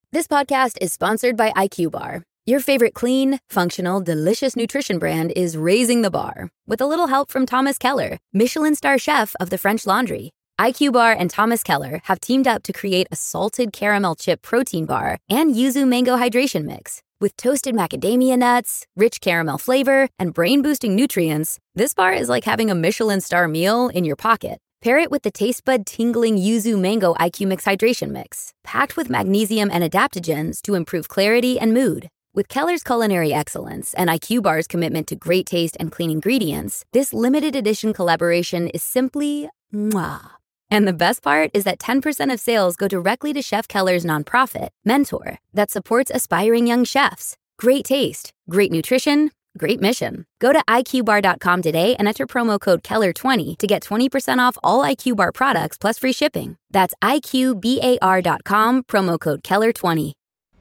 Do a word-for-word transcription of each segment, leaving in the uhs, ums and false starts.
This podcast is sponsored by I Q Bar. Your favorite clean, functional, delicious nutrition brand is raising the bar with a little help from Thomas Keller, Michelin star chef of the French Laundry. I Q Bar and Thomas Keller have teamed up to create a salted caramel chip protein bar and yuzu mango hydration mix. With toasted macadamia nuts, rich caramel flavor, and brain-boosting nutrients, this bar is like having a Michelin star meal in your pocket. Pair it with the taste bud tingling yuzu mango I Q Mix hydration mix, packed with magnesium and adaptogens to improve clarity and mood. With Keller's culinary excellence and I Q Bar's commitment to great taste and clean ingredients, this limited edition collaboration is simply mwah. And the best part is that ten percent of sales go directly to Chef Keller's nonprofit, Mentor, that supports aspiring young chefs. Great taste, great nutrition, great mission. Go to I Q bar dot com today and enter promo code Keller twenty to get twenty percent off all I Q Bar products plus free shipping. That's I Q bar dot com, promo code Keller twenty.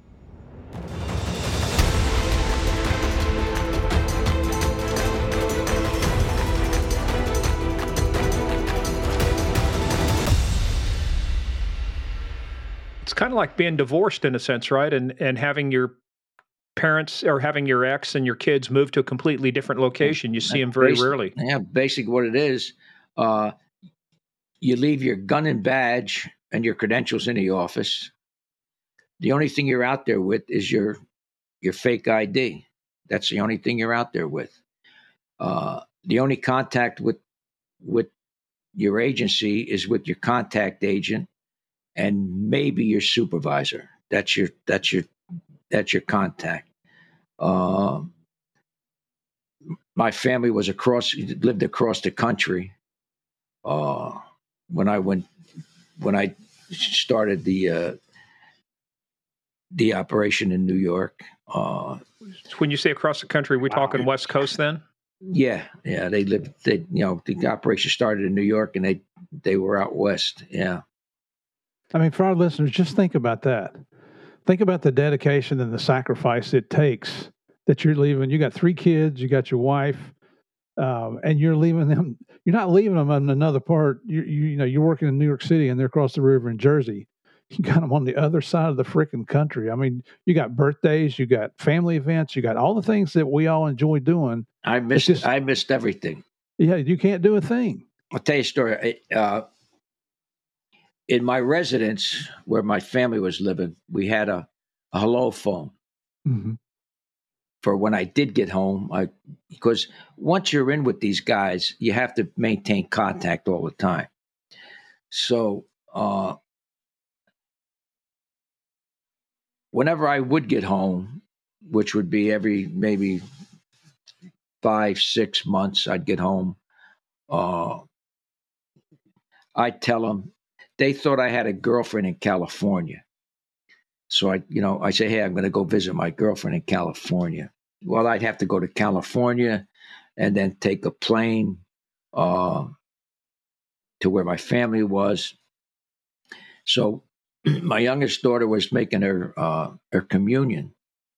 It's kind of like being divorced in a sense, right? And and having your parents or having your ex and your kids move to a completely different location. You see them very Basic, rarely. Yeah, basically what it is, uh, you leave your gun and badge and your credentials in the office. The only thing you're out there with is your your fake I D. That's the only thing you're out there with. Uh, the only contact with with your agency is with your contact agent and maybe your supervisor. That's your that's your that's your contact. Uh, my family was across lived across the country. Uh, when I went when I started the uh, the operation in New York. Uh, when you say across the country, we're wow. talking West Coast then? Yeah, yeah. They lived. They you know the operation started in New York and they they were out west. Yeah. I mean, for our listeners, just think about that. Think about the dedication and the sacrifice it takes that you're leaving. You got three kids, you got your wife, um, and you're leaving them. You're not leaving them in another part. You, you, you know, you're working in New York City and they're across the river in Jersey. You got them on the other side of the freaking country. I mean, you got birthdays, you got family events, you got all the things that we all enjoy doing. I missed. Just, I missed everything. Yeah, you can't do a thing. I'll tell you a story. Uh, In my residence, where my family was living, we had a, a hello phone. Mm-hmm. For when I did get home, I because once you're in with these guys, you have to maintain contact all the time. So uh, whenever I would get home, which would be every maybe five, six months, I'd get home. Uh, I'd tell them. They thought I had a girlfriend in California. So I, you know, I say, hey, I'm going to go visit my girlfriend in California. Well, I'd have to go to California and then take a plane uh, to where my family was. So my youngest daughter was making her uh, her communion.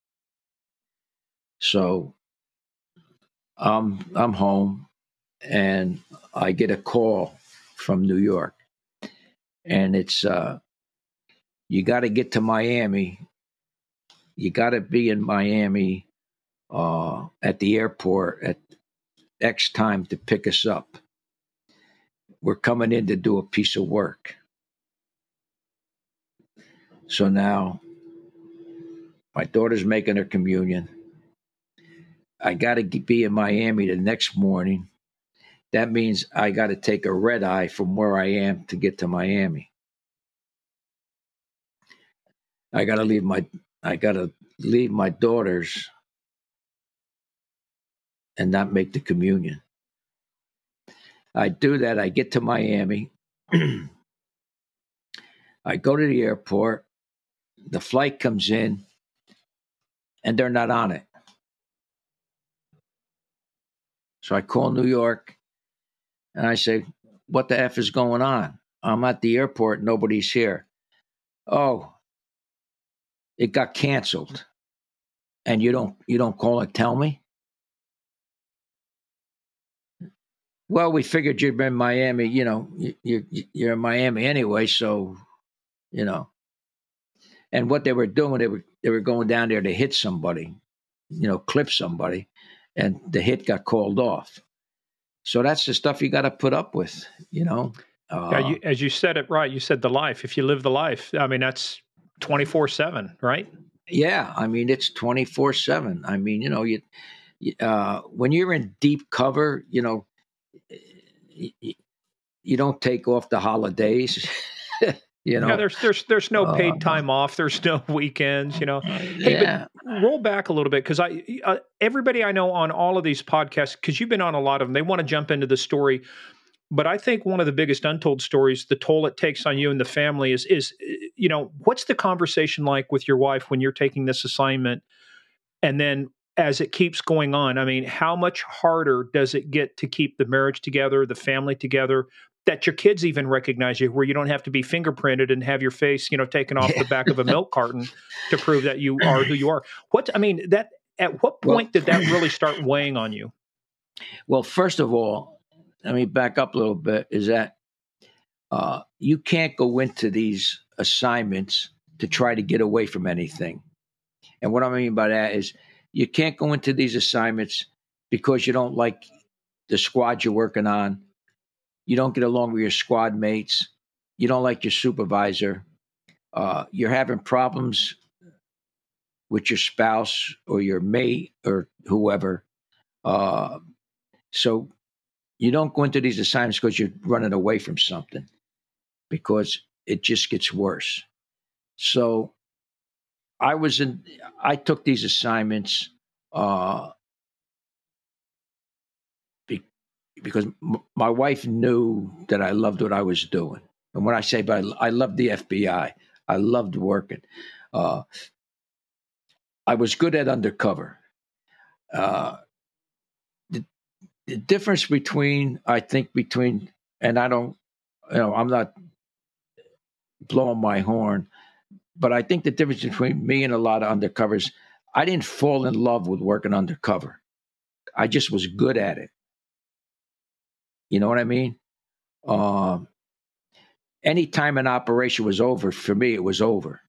So I'm I'm home and I get a call from New York. And it's, uh, you got to get to Miami. You got to be in Miami uh, at the airport at X time to pick us up. We're coming in to do a piece of work. So now my daughter's making her communion. I got to be in Miami the next morning. That means I got to take a red eye from where I am to get to Miami. I got to leave my I got to leave my daughters and not make the communion. I do that. I get to Miami. I go to the airport. The flight comes in, and they're not on it. So I call New York, and I say, what the F is going on? I'm at the airport. Nobody's here. Oh, it got canceled. And you don't you don't call and tell me? Well, we figured you'd been in Miami. You know, you, you, you're in Miami anyway, so, you know. and what they were doing, they were they were going down there to hit somebody, you know, clip somebody, and the hit got called off. So that's the stuff you got to put up with, you know. Uh, yeah, you, as you said it right, you said the life. If you live the life, I mean, that's twenty-four seven, right? Yeah, I mean, it's twenty-four seven. I mean, you know, you uh, when you're in deep cover, you know, you, you don't take off the holidays. You know, yeah, there's there's there's no paid uh, time off. There's no weekends. You know, hey, yeah. but roll back a little bit because I uh, everybody I know on all of these podcasts, because you've been on a lot of them, they want to jump into the story. But I think one of the biggest untold stories, the toll it takes on you and the family, is is you know, what's the conversation like with your wife when you're taking this assignment, and then as it keeps going on? I mean, how much harder does it get to keep the marriage together, the family together? That your kids even recognize you, where you don't have to be fingerprinted and have your face, you know, taken off the back of a milk carton to prove that you are who you are. What I mean, that at what point well, did that really start weighing on you? Well, first of all, let me back up a little bit. Is that uh, you can't go into these assignments to try to get away from anything. And what I mean by that is you can't go into these assignments because you don't like the squad you're working on. You don't get along with your squad mates. You don't like your supervisor. Uh, you're having problems with your spouse or your mate or whoever. Uh, so you don't go into these assignments because you're running away from something, because it just gets worse. So I was in, I took these assignments uh, be, because m- my wife knew that I loved what I was doing. And when I say, but I, I loved the F B I, I loved working. Uh, I was good at undercover. Uh, the, the difference between, I think between, and I don't, you know, I'm not blowing my horn, but I think the difference between me and a lot of undercovers, I didn't fall in love with working undercover. I just was good at it. You know what I mean? Um, anytime an operation was over, for me, it was over.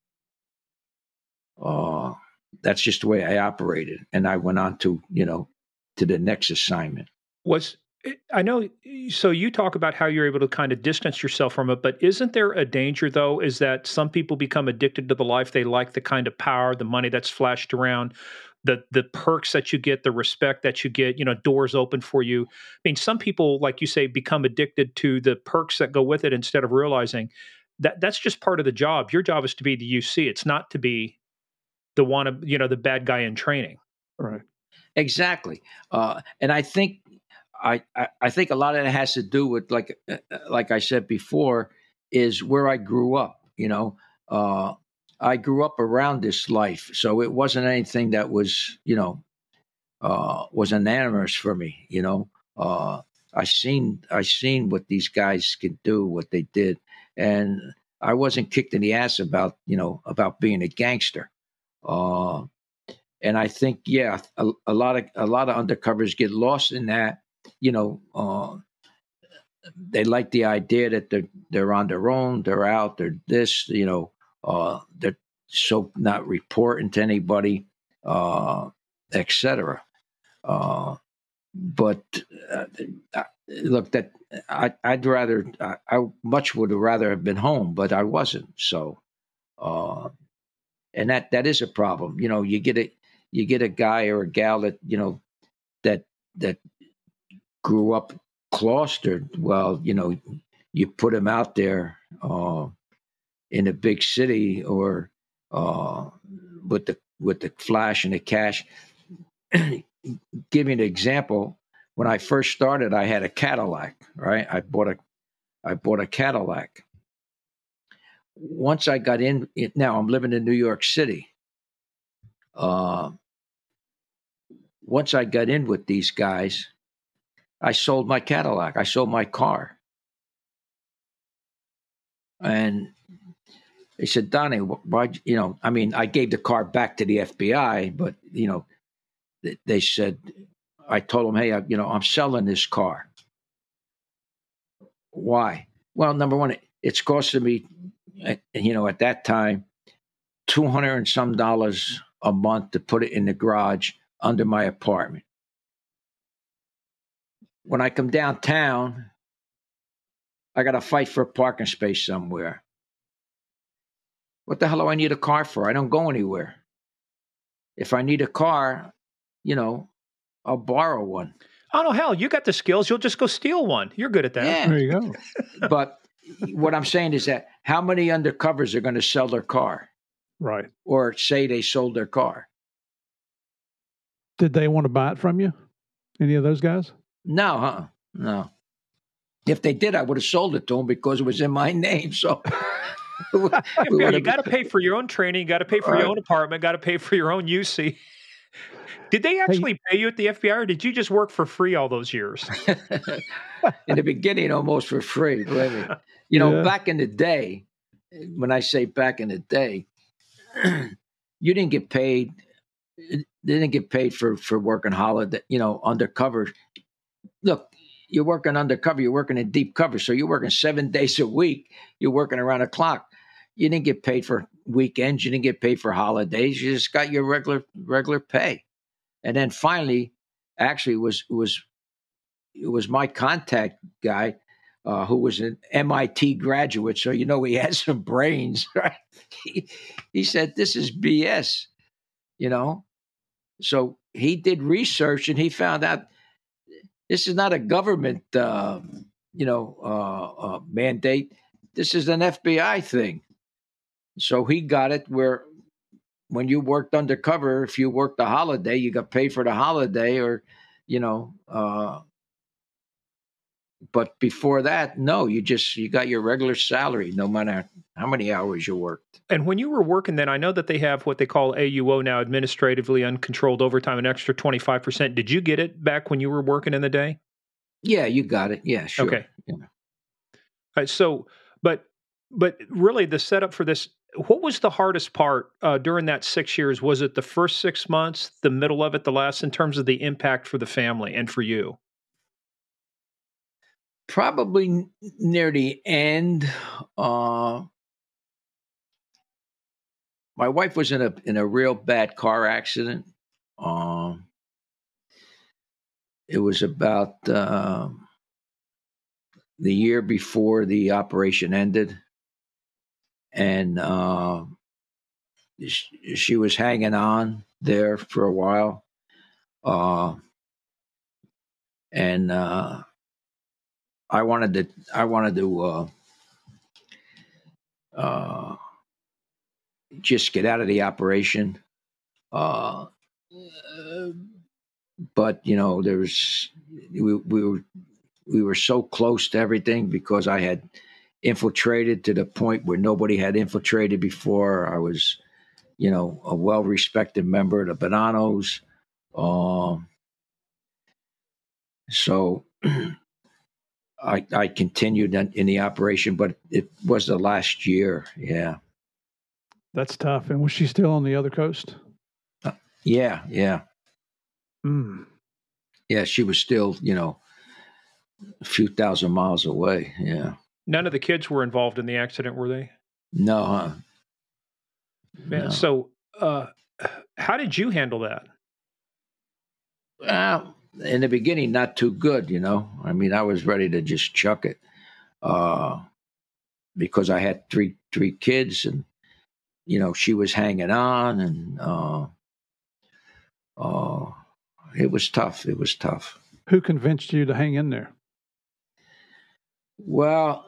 Uh, that's just the way I operated. And I went on to, you know, to the next assignment. Was I know, so you talk about how you're able to kind of distance yourself from it, but isn't there a danger, though, is that some people become addicted to the life? They like the kind of power, the money that's flashed around, the the perks that you get, the respect that you get, you know, doors open for you. I mean, some people, like you say, become addicted to the perks that go with it instead of realizing that that's just part of the job. Your job is to be the U C. It's not to be the one of, you know, the bad guy in training. Right. Exactly. Uh, and I think I, I, I think a lot of it has to do with, like uh, like I said before, is where I grew up. You know, uh, I grew up around this life, so it wasn't anything that was, you know, uh, was anonymous for me. You know, uh, I seen I seen what these guys could do, what they did, and I wasn't kicked in the ass about, you know, about being a gangster. Uh, and I think, yeah, a, a lot of a lot of undercovers get lost in that. You know, uh, they like the idea that they're they're on their own, they're out, they're this, you know, uh, they're so not reporting to anybody, uh, et cetera. Uh, but uh, look, that I, I'd rather, I, I much would have rather have been home, but I wasn't. So, uh, and that that is a problem. You know, you get a you get a guy or a gal that, you know, that that grew up cloistered. Well, you know, you put him out there uh, in a big city, or uh, with the with the flash and the cash. Give you an example. When I first started, I had a Cadillac. Right, I bought a I bought a Cadillac. Once I got in, now I'm living in New York City. Uh, once I got in with these guys, I sold my Cadillac. I sold my car. And they said, Donnie, why, you know, I mean, I gave the car back to the F B I, but, you know, they, they said, I told them, hey, I, you know, I'm selling this car. Why? Well, number one, it's costing me, you know, at that time, two hundred and some dollars a month to put it in the garage under my apartment. When I come downtown, I got to fight for a parking space somewhere. What the hell do I need a car for? I don't go anywhere. If I need a car, you know, I'll borrow one. Oh, no, hell, you got the skills. You'll just go steal one. You're good at that. Yeah. There you go. But what I'm saying is that how many undercovers are going to sell their car Right. or say they sold their car? Did they want to buy it from you? Any of those guys? No, huh? No. If they did, I would have sold it to them because it was in my name. So we Yeah, you would've- got to pay for your own training. You got to pay for Right. your own apartment. Got to pay for your own U C. Did they actually pay you at the F B I, or did you just work for free all those years? in the beginning, almost for free. Believe me. You know, Yeah. back in the day, when I say back in the day, you didn't get paid. They didn't get paid for for working holiday. You know, undercover. Look, you're working undercover. You're working in deep cover, so you're working seven days a week. You're working around the clock. You didn't get paid for weekends. You didn't get paid for holidays. You just got your regular regular pay. And then finally, actually, it was it was it was my contact guy uh, who was an M I T graduate, so you know he had some brains, right? He, he said, "This is B S," you know. So he did research and he found out this is not a government, uh, you know, uh, uh, mandate. This is an F B I thing. So he got it where when you worked undercover, if you worked a holiday, you got paid for the holiday, or, you know, uh, but before that, no, you just, you got your regular salary, no matter how many hours you worked. And when you were working then, I know that they have what they call A U O now, administratively uncontrolled overtime, an extra twenty-five percent. Did you get it back when you were working in the day? Yeah, you got it. Yeah, sure. Okay. Yeah. All right, so, but, but really the setup for this, what was the hardest part uh, during that six years? Was it the first six months, the middle of it, the last, in terms of the impact for the family and for you? Probably n- near the end. Uh, my wife was in a in a real bad car accident. Um, it was about uh, the year before the operation ended, and uh, she, she was hanging on there for a while, uh, and uh, I wanted to I wanted to uh, uh, just get out of the operation. Uh, but you know, there was we, we were we were so close to everything because I had infiltrated to the point where nobody had infiltrated before. I was, you know, a well-respected member of the Bonanos. Um, so I, I continued in, in the operation, but it was the last year. Yeah. That's tough. And was she still on the other coast? Yeah. Yeah. Mm. Yeah. She was still, you know, a few thousand miles away. Yeah. None of the kids were involved in the accident, were they? No, huh? Man, No. so uh, how did you handle that? Well, in the beginning, not too good, you know. I mean, I was ready to just chuck it uh, because I had three three kids, and you know, she was hanging on, and uh, uh, it was tough. It was tough. Who convinced you to hang in there? Well,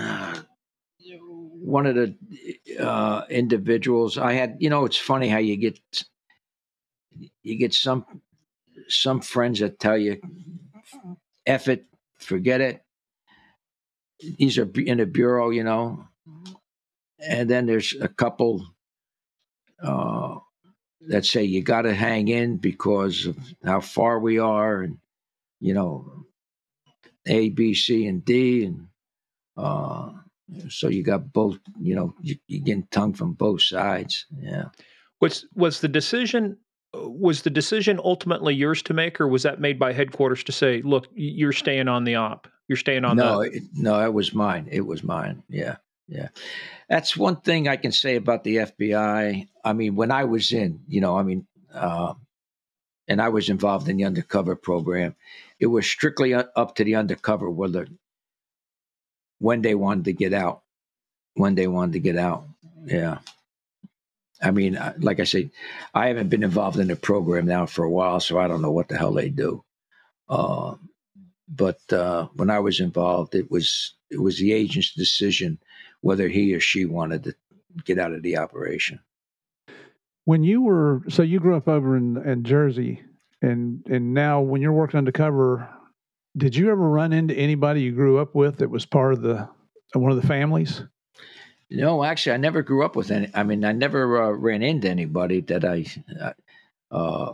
one of the uh, individuals I had, you know, it's funny how you get you get some some friends that tell you, "F it, forget it." These are in a bureau, you know, and then there's a couple uh, that say you got to hang in because of how far we are, and you know, A, B, C, and D, and uh, so you got both. You know, you, you're getting tongue from both sides. Yeah. Was was the decision was the decision ultimately yours to make, or was that made by headquarters to say, "Look, you're staying on the op, you're staying on no, the"? it, no, it was mine. It was mine. Yeah, Yeah. That's one thing I can say about the F B I. I mean, when I was in, you know, I mean, uh, and I was involved in the undercover program, it was strictly up to the undercover whether when they wanted to get out, when they wanted to get out. Yeah. I mean, like I say, I haven't been involved in the program now for a while, so I don't know what the hell they do. Uh, but uh, when I was involved, it was it was the agent's decision whether he or she wanted to get out of the operation. When you were, so you grew up over in, in Jersey, and and now when you're working undercover, did you ever run into anybody you grew up with that was part of the one of the families? No, actually, I never grew up with any. I mean, I never uh, ran into anybody that I uh,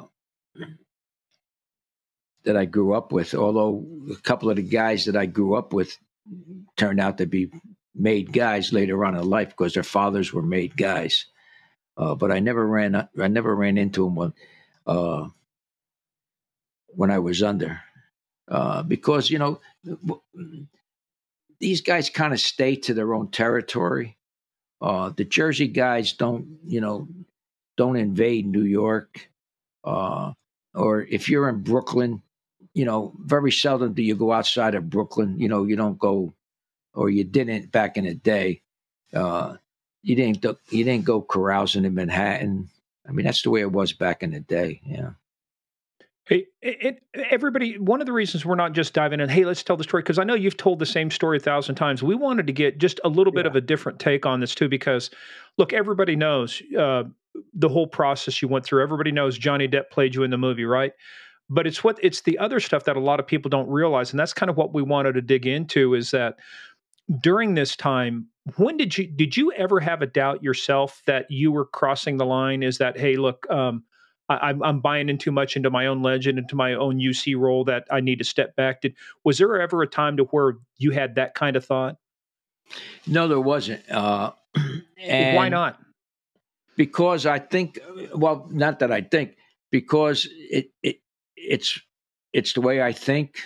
that I grew up with. Although a couple of the guys that I grew up with turned out to be made guys later on in life because their fathers were made guys. Uh, but I never ran. I never ran into them when uh, when I was under, uh, because you know these guys kind of stay to their own territory. Uh, the Jersey guys don't, you know, don't invade New York, uh, or if you're in Brooklyn, you know, very seldom do you go outside of Brooklyn. You know, you don't go, or you didn't back in the day. Uh, you didn't you didn't go carousing in Manhattan. I mean, that's the way it was back in the day. Yeah. Hey, it, it, everybody, one of the reasons we're not just diving in, hey, let's tell the story, because I know you've told the same story a thousand times. We wanted to get just a little bit Yeah. of a different take on this too, because look, everybody knows uh, the whole process you went through. Everybody knows Johnny Depp played you in the movie, right? But it's what it's the other stuff that a lot of people don't realize. And that's kind of what we wanted to dig into, is that during this time, when did you, did you ever have a doubt yourself that you were crossing the line? Is that, hey, look, um, I, I'm I'm buying in too much into my own legend, into my own U C role, that I need to step back? Did was there ever a time to where you had that kind of thought? No, there wasn't. Uh, and Why not? Because I think, well, not that I think, because it it it's it's the way I think.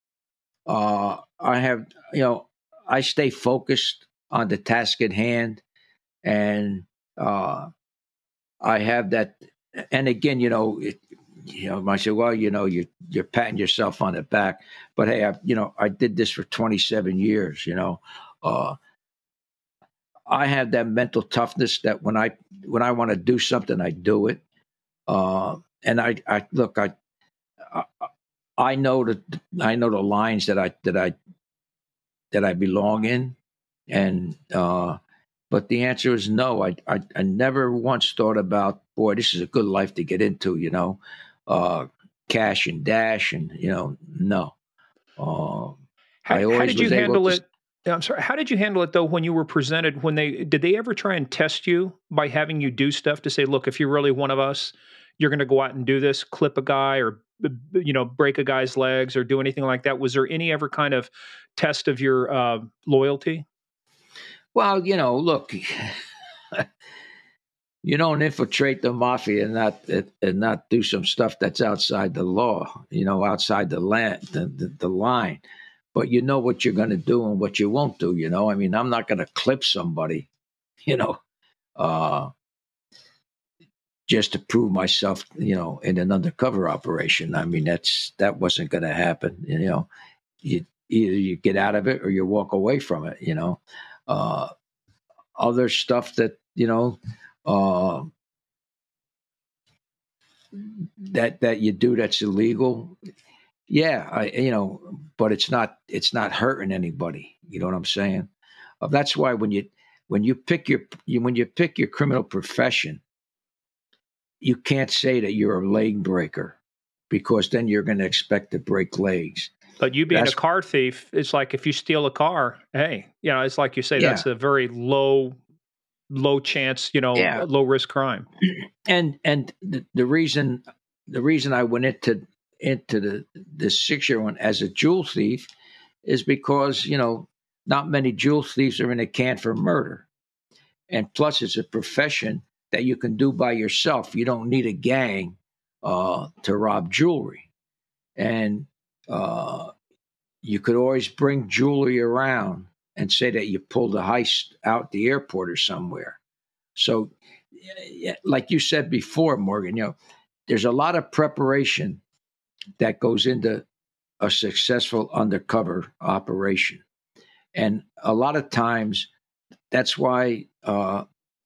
Uh, I have, you know, I stay focused on the task at hand, and uh, I have that. And again, you know, it, you know, I say, well, you know, you you're patting yourself on the back, but hey, I, you know, I did this for twenty-seven years. You know, uh, I have that mental toughness that when I when I want to do something, I do it. Uh, and I, I look, I, I, I know that I know the lines that I that I that I belong in, and uh, but the answer is no. I, I I never once thought about, boy, this is a good life to get into. You know, uh, cash and dash, and you know, no. Uh, How, I how always did you was able handle to. it? I'm sorry. How did you handle it though when you were presented? When they did they ever try and test you by having you do stuff to say, look, if you're really one of us, you're going to go out and do this, clip a guy, or you know, break a guy's legs, or do anything like that? Was there any ever kind of test of your uh, loyalty? Well, you know, look. You don't infiltrate the mafia and not and not do some stuff that's outside the law, you know, outside the land, the, the, the line. But you know what you're going to do and what you won't do. You know, I mean, I'm not going to clip somebody, you know, uh, just to prove myself, you know, in an undercover operation. I mean, that's that wasn't going to happen. You know, you either you get out of it or you walk away from it. You know, uh, other stuff that you know. Uh, that that you do that's illegal, yeah, I, you know, but it's not it's not hurting anybody. You know what I'm saying? Uh, that's why when you when you pick your you, when you pick your criminal profession, you can't say that you're a leg breaker, because then you're going to expect to break legs. But you being That's a car thief, it's like if you steal a car, hey, you know, it's like you say, yeah, that's a very low low chance, you know, yeah, low risk crime. and and the, the reason the reason I went into into the the six year one as a jewel thief is because you know not many jewel thieves are in a can for murder, and plus it's a profession that you can do by yourself. You don't need a gang uh, to rob jewelry, and uh, you could always bring jewelry around and say that you pulled a heist out the airport or somewhere. So, like you said before, Morgan, you know, there's a lot of preparation that goes into a successful undercover operation. And a lot of times, that's why uh,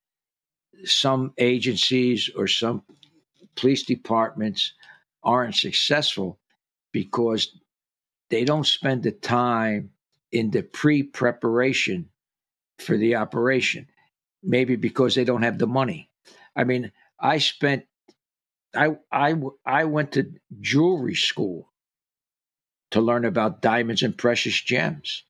some agencies or some police departments aren't successful, because they don't spend the time in the pre-preparation for the operation. Maybe because they don't have the money. I mean, I spent, I, I, I went to jewelry school to learn about diamonds and precious gems.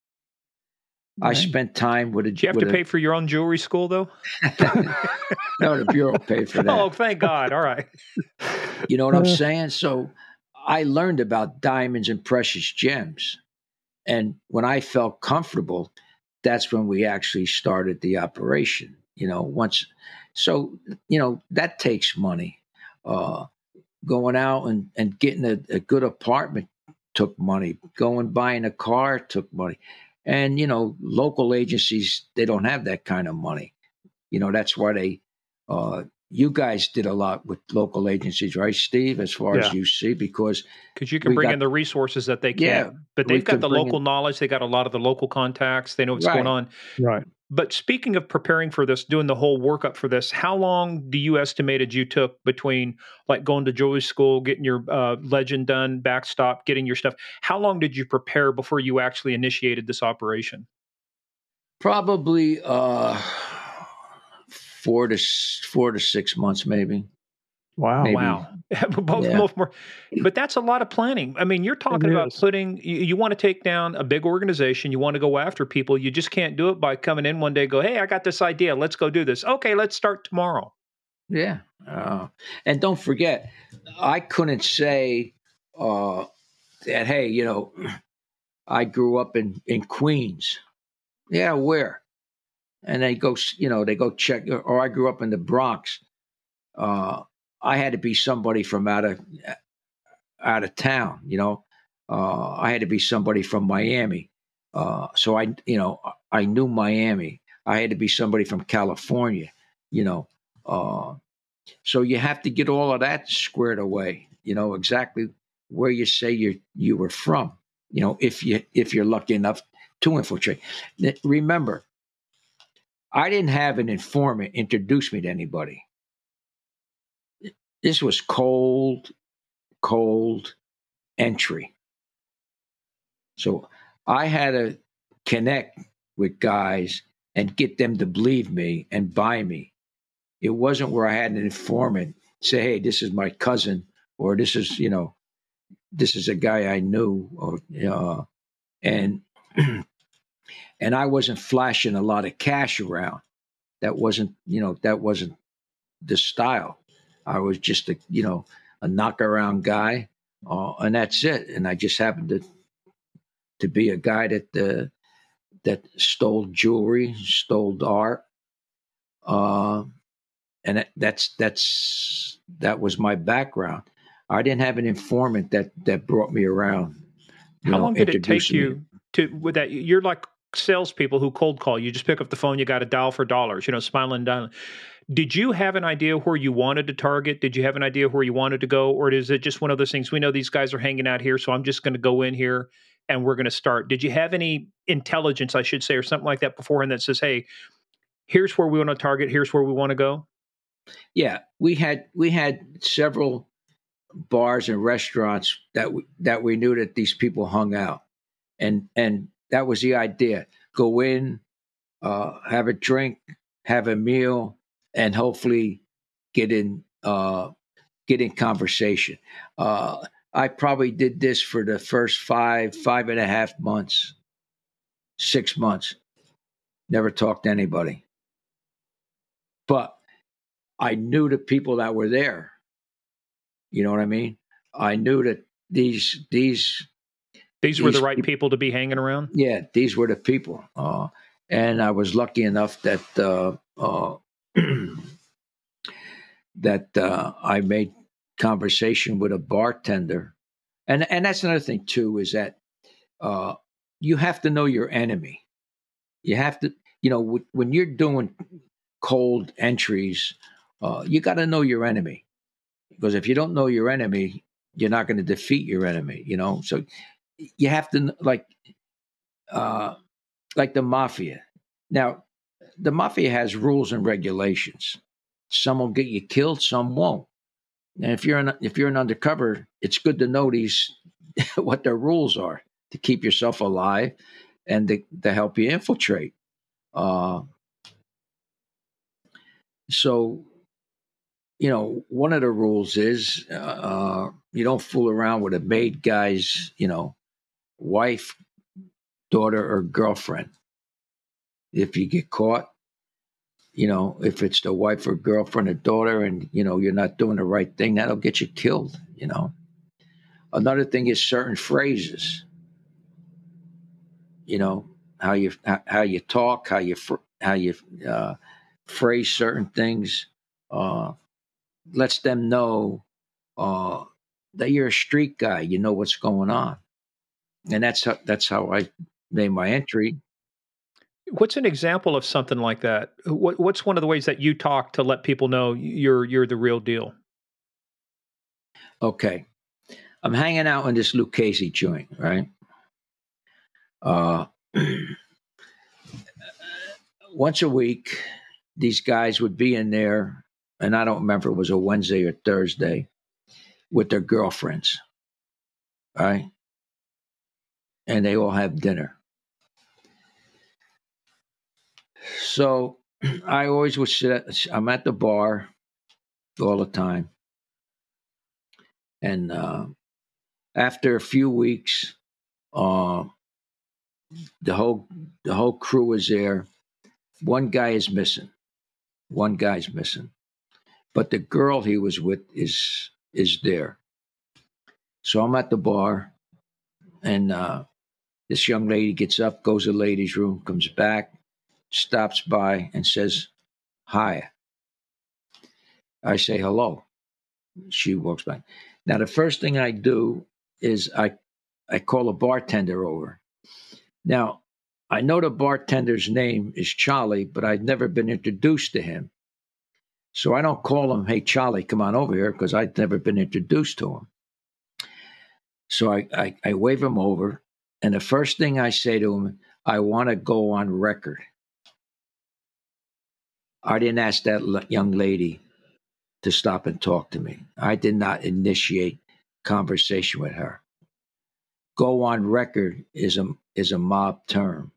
Right. I spent time with a. Did you have with to a, pay for your own jewelry school, though? No, the Bureau paid for that. Oh, thank God. All right. You know what I'm saying? So I learned about diamonds and precious gems. And when I felt comfortable, that's when we actually started the operation. You know, once, so, you know, that takes money. Uh, going out and, and getting a, a good apartment took money. Going buying a car took money. And, you know, local agencies, they don't have that kind of money. You know, that's why they, uh, you guys did a lot with local agencies, right, Steve, as far Yeah. as you see, because Because you can bring got, in the resources that they yeah, can't. But they've got the local in, knowledge. They got a lot of the local contacts. They know what's right. going on. Right. But speaking of preparing for this, doing the whole workup for this, how long do you estimated you took between like going to jewelry school, getting your uh, legend done, backstop, getting your stuff? How long did you prepare before you actually initiated this operation? Probably uh, four to four to six months, maybe. Wow. Maybe. Wow. both, Yeah. both more. But that's a lot of planning. I mean, you're talking It about is. putting, you, you want to take down a big organization. You want to go after people. You just can't do it by coming in one day and go, hey, I got this idea. Let's go do this. Okay, let's start tomorrow. Yeah. Uh, and don't forget, I couldn't say uh, that, hey, you know, I grew up in, in Queens. Yeah, where? And they go, you know, they go check, or I grew up in the Bronx. Uh, I had to be somebody from out of out of town, you know. Uh, I had to be somebody from Miami. Uh, so I, you know, I knew Miami. I had to be somebody from California, you know. Uh, so you have to get all of that squared away, you know, exactly where you say you you were from, you know, if you if you're lucky enough to infiltrate. Remember, I didn't have an informant introduce me to anybody. This was cold, cold entry. So I had to connect with guys and get them to believe me and buy me. It wasn't where I had an informant say, hey, this is my cousin, or this is, you know, this is a guy I knew, or, uh, and, and I wasn't flashing a lot of cash around. That wasn't, you know, that wasn't the style. I was just a, you know, a knock around guy, uh, and that's it. And I just happened to, to be a guy that, uh, that stole jewelry, stole art, uh, and that's that's that was my background. I didn't have an informant that that brought me around. How know, long did it take introducing me. you to, with that? You're like salespeople who cold call. You just pick up the phone, you got to dial for dollars, you know, smiling down. Did you have an idea where you wanted to target? Did you have an idea where you wanted to go? Or is it just one of those things, we know these guys are hanging out here, so I'm just going to go in here and we're going to start? Did you have any intelligence, I should say, or something like that beforehand that says, hey, here's where we want to target, here's where we want to go? Yeah, we had we had several bars and restaurants that we, that we knew that these people hung out, and and that was the idea. Go in, uh, have a drink, have a meal, and hopefully get in uh, get in conversation. Uh, I probably did this for the first five five and a half months, six months. Never talked to anybody, but I knew the people that were there. You know what I mean? I knew that these these These were the these right peop- people to be hanging around? yeah, these were the people. Uh, and I was lucky enough that uh, uh, that uh, I made conversation with a bartender. And and that's another thing too, is that uh, you have to know your enemy. You have to, you know, w- when you're doing cold entries, uh, you got to know your enemy. Because if you don't know your enemy, you're not going to defeat your enemy, you know? So you have to, like, uh, like the mafia. Now, the mafia has rules and regulations. Some will get you killed, some won't. And if you're an, if you're an undercover, it's good to know these what their rules are to keep yourself alive and to, to help you infiltrate. Uh, so, you know, one of the rules is uh, you don't fool around with a maid guy's, you know, wife, daughter, or girlfriend. If you get caught, you know, if it's the wife or girlfriend or daughter and, you know, you're not doing the right thing, that'll get you killed, you know. Another thing is certain phrases, you know, how you how you talk, how you how you uh, phrase certain things, uh, lets them know uh, that you're a street guy. You know what's going on, and that's how, that's how I made my entry. What's an example of something like that? What, what's one of the ways that you talk to let people know you're you're the real deal? Okay, I'm hanging out in this Lucchese joint, right? Uh, once a week, these guys would be in there, and I don't remember if it was a Wednesday or Thursday, with their girlfriends, right? And they all have dinner. So I always would sit at, I'm at the bar all the time. And uh, after a few weeks, uh, the whole the whole crew is there. One guy is missing. One guy's missing. But the girl he was with is is there. So I'm at the bar, and uh, this young lady gets up, goes to the ladies' room, comes back, stops by, and says, "Hi." I say hello. She walks by. Now, the first thing I do is I, I call a bartender over. Now, I know the bartender's name is Charlie, but I'd never been introduced to him. So I don't call him, "Hey, Charlie, come on over here," because I'd never been introduced to him. So I, I, I wave him over. And the first thing I say to him, "I want to go on record." I didn't ask that young lady to stop and talk to me. I did not initiate conversation with her. Go on record is a is a mob term.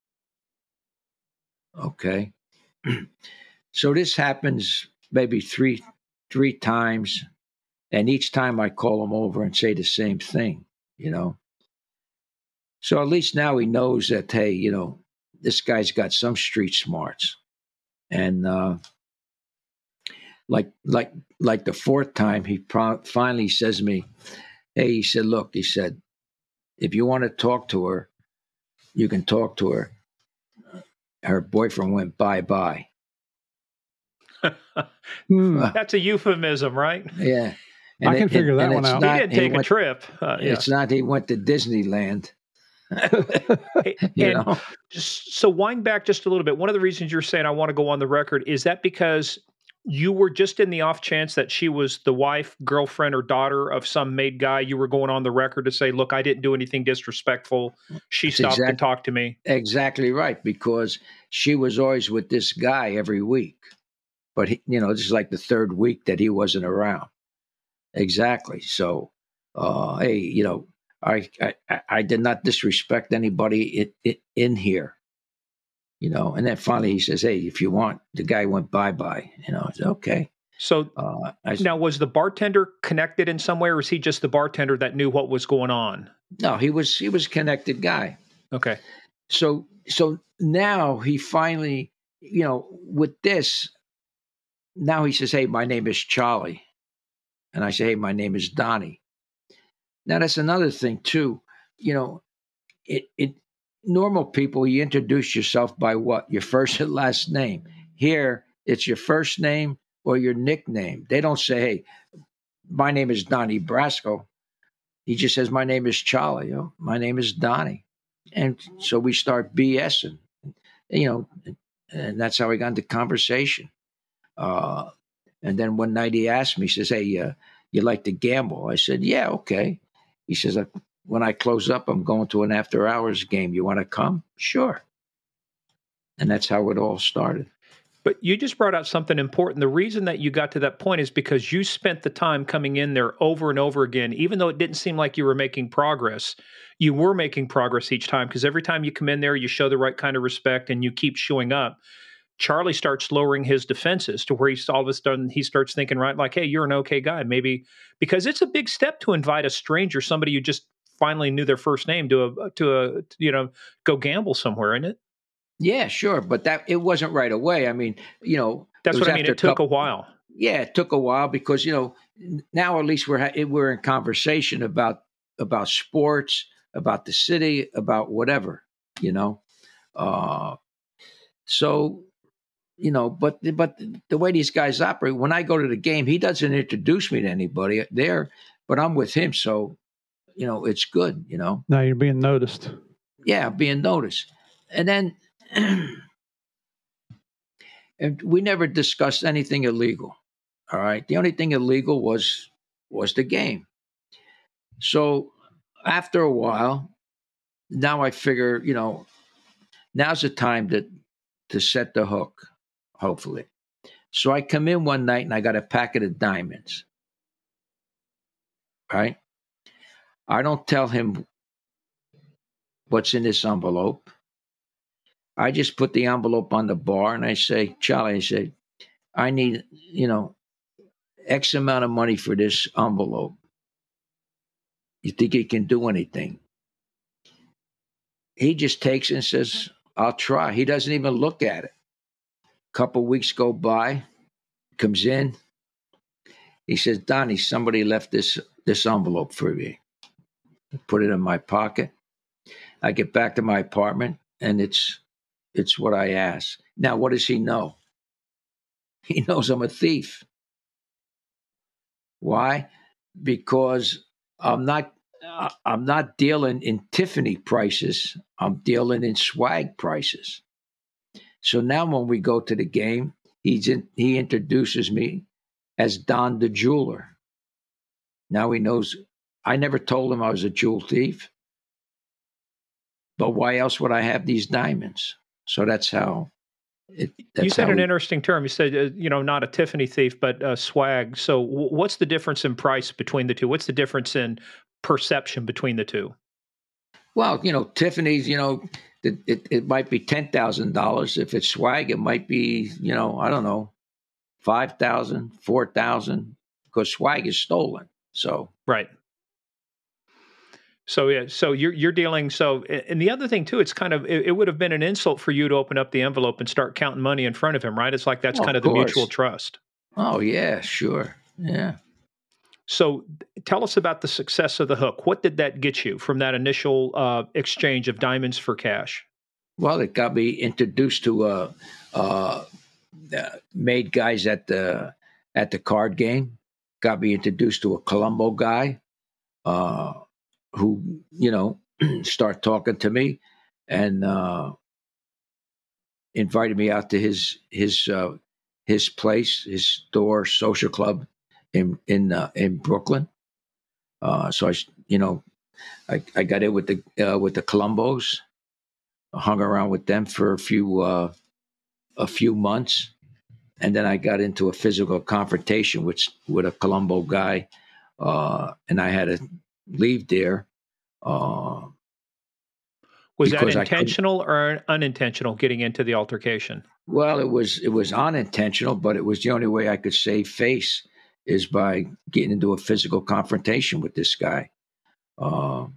Okay. So this happens maybe three three times, and each time I call him over and say the same thing, you know. So at least now he knows that, hey, you know, this guy's got some street smarts. And uh, like like like the fourth time, he pro- finally says to me, "Hey," he said, "look," he said, "if you want to talk to her, you can talk to her. Her boyfriend went bye-bye." Hmm. That's a euphemism, right? Yeah. I can figure that and one it's out. He not- didn't take a went- trip. Uh, yeah. It's not he went to Disneyland. Hey, You and know? just- so wind back just a little bit. One of the reasons you're saying I want to go on the record is that because you were just in the off chance that she was the wife, girlfriend, or daughter of some maid guy. You were going on the record to say, "Look, I didn't do anything disrespectful. She That's stopped to exact- talk to me." Exactly right, because she was always with this guy every week. But, he, you know, this is like the third week that he wasn't around. Exactly. So, uh, hey, you know, I, I I did not disrespect anybody in, in, in here, you know. And then finally he says, "Hey, if you want," the guy went bye-bye. You know, I said, okay. So Uh, I, now, was the bartender connected in some way, or was he just the bartender that knew what was going on? no, he was he was a connected guy. Okay. So so now he finally, you know, with this, now he says, "Hey, my name is Charlie," and I say, "Hey, my name is Donnie." Now that's another thing too. You know, it it normal people, you introduce yourself by what? Your first and last name. Here it's your first name or your nickname. They don't say, "Hey, my name is Donnie Brasco." He just says, "My name is Charlie." You know, "My name is Donnie." And so we start BSing. you know, and that's how we got into conversation. Uh, and then one night he asked me, he says, "Hey, uh, you like to gamble?" I said, "Yeah, okay." He says, "Uh, "When I close up, I'm going to an after hours game. You want to come?" Sure. And that's how it all started. But you just brought out something important. The reason that you got to that point is because you spent the time coming in there over and over again, even though it didn't seem like you were making progress. You were making progress each time because every time you come in there, you show the right kind of respect and you keep showing up. Charlie starts lowering his defenses to where he's all of a sudden he starts thinking, right, like, hey, you're an okay guy. Maybe because it's a big step to invite a stranger, somebody you just finally knew their first name, to a to a you know go gamble somewhere, isn't it? Yeah, sure, but that it wasn't right away. I mean, you know, it That's was what I mean. after It a took a couple. while. Yeah, it took a while because you know now at least we're ha- we're in conversation about about sports, about the city, about whatever, you know. Uh, so you know, but but the way these guys operate, when I go to the game, he doesn't introduce me to anybody there, but I'm with him, so you know it's good, you know. Now you're being noticed. Yeah, being noticed, and then and we never discussed anything illegal. All right, the only thing illegal was was the game. So after a while, now I figure, you know, now's the time to to set the hook, hopefully. So I come in one night and I got a packet of diamonds. Right? I don't tell him what's in this envelope. I just put the envelope on the bar and I say, Charlie, I say, I need, you know, X amount of money for this envelope. You think he can do anything? He just takes it and says, I'll try. He doesn't even look at it. A couple weeks go by, comes in. He says, Donnie, somebody left this this envelope for me. Put it in my pocket. I get back to my apartment and it's it's what I asked. Now, what does he know? He knows I'm a thief. Why? Because I'm not I'm not dealing in Tiffany prices. I'm dealing in swag prices. So now when we go to the game, he's in, he introduces me as Don the jeweler. Now he knows. I never told him I was a jewel thief, but why else would I have these diamonds? So that's how it. You That's said how an we. interesting term. You said, uh, you know, not a Tiffany thief, but uh, swag. So, w- what's the difference in price between the two? What's the difference in perception between the two? Well, you know, Tiffany's. You know, it it, it might be ten thousand dollars. If it's swag, it might be. You know, I don't know, five thousand, four thousand, because swag is stolen. So Right. So yeah, so you're you're dealing. So and the other thing too, it's kind of it, it would have been an insult for you to open up the envelope and start counting money in front of him, right? It's like that's oh, kind of of the mutual course. trust. Oh yeah, sure. Yeah. So tell us about the success of the hook. What did that get you from that initial uh, exchange of diamonds for cash? Well, it got me introduced to uh, uh, uh, made guys at the at the card game. Got me introduced to a Colombo guy uh, who, you know, start talking to me and uh, invited me out to his his uh, his place, his store, social club in in uh, in Brooklyn. Uh, so I, you know, I, I got in with the uh, with the Colombos, hung around with them for a few uh, a few months, and then I got into a physical confrontation with with a Colombo guy, uh, and I had to leave there uh, Was that because I couldn't. intentional or unintentional getting into the altercation? Well, it was it was unintentional, but it was the only way I could save face is by getting into a physical confrontation with this guy. Uh,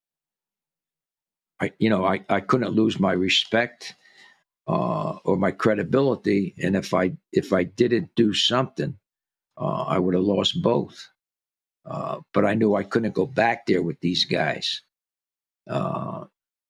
I, you know, I, I couldn't lose my respect uh, or my credibility, and if I if I didn't do something, uh, I would have lost both. Uh, but I knew I couldn't go back there with these guys. Uh,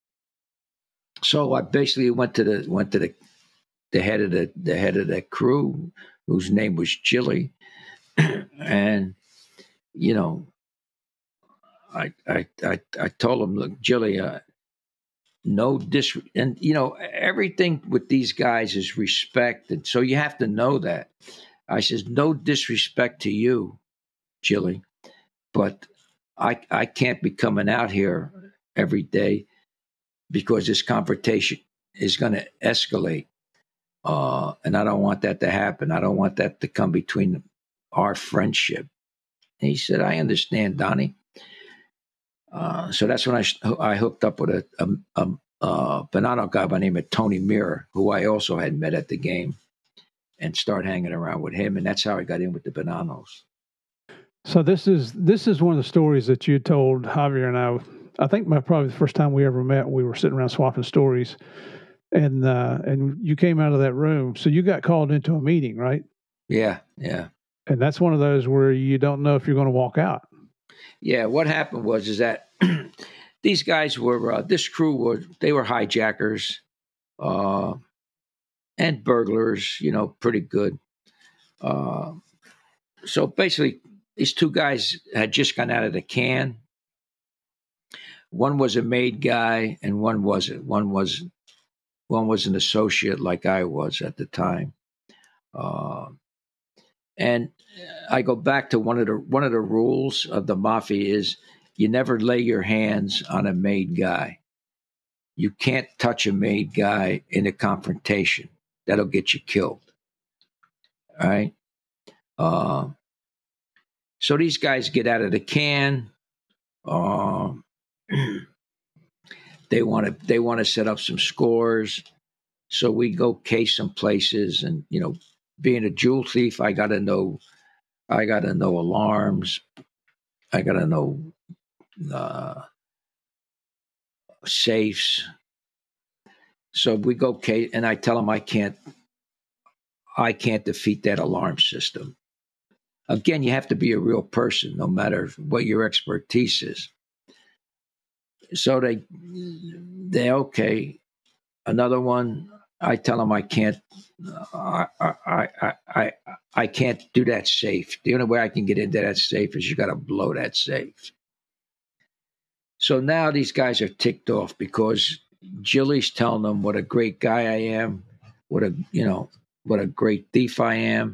so I basically went to the went to the, the head of the the head of the crew, whose name was Chili, and you know, I I I, I told him, look, Chili, uh, no dis, and you know everything with these guys is respect, and so you have to know that. I says no disrespect to you, Jilly, but I I can't be coming out here every day because this confrontation is going to escalate, uh, and I don't want that to happen. I don't want that to come between our friendship. And he said, I understand, Donnie. Uh, so that's when I I hooked up with a, a, a, a Bonanno guy by the name of Tony Mirror, who I also had met at the game, and started hanging around with him, and that's how I got in with the Bonannos. So this is this is one of the stories that you told Javier and I. I think my probably the first time we ever met, we were sitting around swapping stories, and uh, and you came out of that room. So you got called into a meeting, right? Yeah, yeah. And that's one of those where you don't know if you're going to walk out. Yeah, what happened was is that these guys were uh, this crew were they were hijackers uh, and burglars, you know, pretty good. Uh, so basically, these two guys had just gone out of the can. One was a made guy, and one wasn't. One was one was an associate, like I was at the time. Uh, and I go back to one of the one of the rules of the mafia is you never lay your hands on a made guy. You can't touch a made guy in a confrontation. That'll get you killed. All right. Uh, so these guys get out of the can. Uh, they want to they want to set up some scores. So we go case some places, and you know, being a jewel thief, I got to know. I got to know alarms. I got to know uh, safes. So we go, Kate, and I tell them I can't, I can't defeat that alarm system. Again, you have to be a real person, no matter what your expertise is. So they, they okay. Another one, I tell them I can't, I, I, I, I, I can't do that safe. The only way I can get into that safe is you got to blow that safe. So now these guys are ticked off because Jilly's telling them what a great guy I am, what a you know what a great thief I am.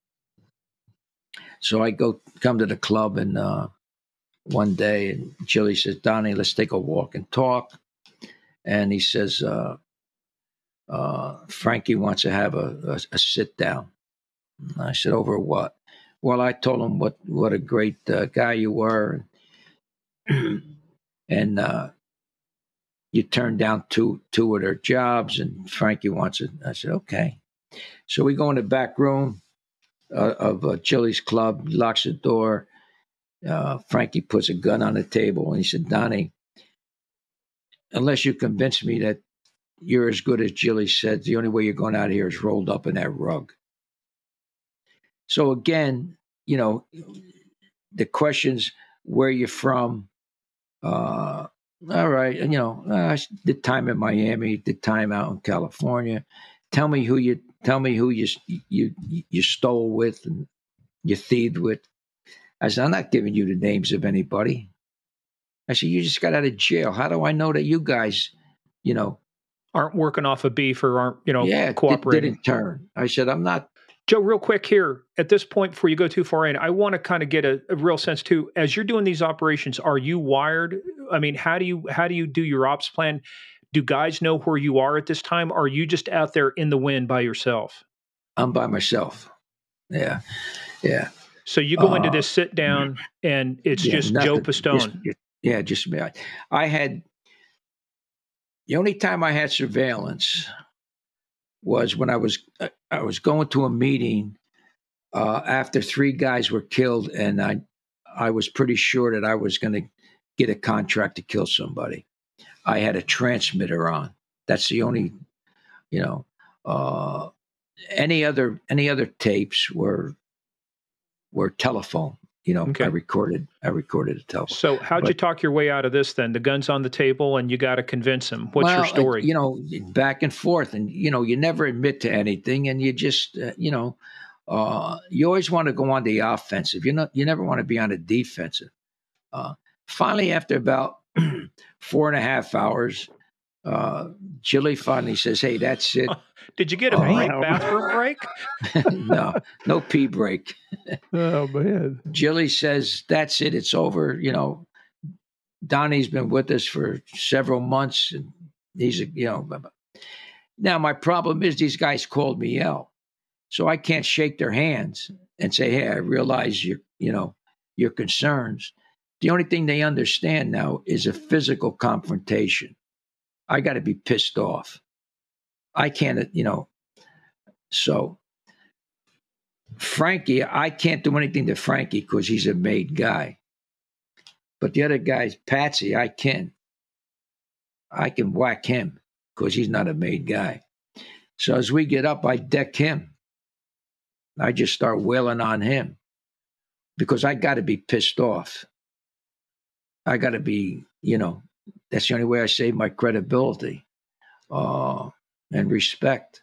So I go come to the club, and uh, one day, and Jilly says, "Donnie, let's take a walk and talk." And he says, uh, uh, "Frankie wants to have a, a, a sit down." And I said, "Over what?" Well, I told him what what a great uh, guy you were, and. Uh, You turned down two two of their jobs, and Frankie wants it. I said, okay. So we go in the back room uh, of uh, Jilly's club, locks the door. Uh, Frankie puts a gun on the table, and he said, Donnie, unless you convince me that you're as good as Jilly said, the only way you're going out of here is rolled up in that rug. So again, you know, the questions, where you're from, uh, all right, you know, uh, I did time in Miami, did time out in California. Tell me who you tell me who you you you stole with and you thieved with. I said, I'm not giving you the names of anybody. I said, you just got out of jail. How do I know that you guys, you know, aren't working off a beef or aren't you know yeah, cooperating? Didn't turn. I said, I'm not. Joe, real quick here, at this point, before you go too far in, I want to kind of get a, a real sense too. As you're doing these operations, are you wired? I mean, how do you how do you do your ops plan? Do guys know where you are at this time? Or are you just out there in the wind by yourself? I'm by myself. Yeah, yeah. So you go uh, into this sit down, and it's yeah, just nothing, Joe Pistone. Just, just, yeah, just me. I, I had the only time I had surveillance was when I was uh, I was going to a meeting uh, after three guys were killed, and I I was pretty sure that I was going to get a contract to kill somebody. I had a transmitter on. That's the only, you know, uh, any other any other tapes were were telephone. You know, okay. I recorded I recorded a telephone. So how'd but, you talk your way out of this then? The gun's on the table and you got to convince him. What's well, your story? You know, back and forth, and you know, you never admit to anything, and you just, uh, you know, uh, you always want to go on the offensive. You know, you never want to be on the defensive. Uh, finally, after about four and a half hours, uh, Jilly finally says, "Hey, that's it." Did you get a Oh. break, Damn. bathroom break? no, no pee break. Oh man. Jilly says, "That's it. It's over." You know, Donnie's been with us for several months, and he's a you know. blah, blah. Now my problem is these guys called me out, so I can't shake their hands and say, "Hey, I realize your you know your concerns." The only thing they understand now is a physical confrontation. I got to be pissed off. I can't, you know. So Frankie, I can't do anything to Frankie because he's a made guy. But the other guy, Patsy, I can. I can whack him because he's not a made guy. So as we get up, I deck him. I just start wailing on him because I got to be pissed off. I got to be, you know, that's the only way I save my credibility uh, and respect.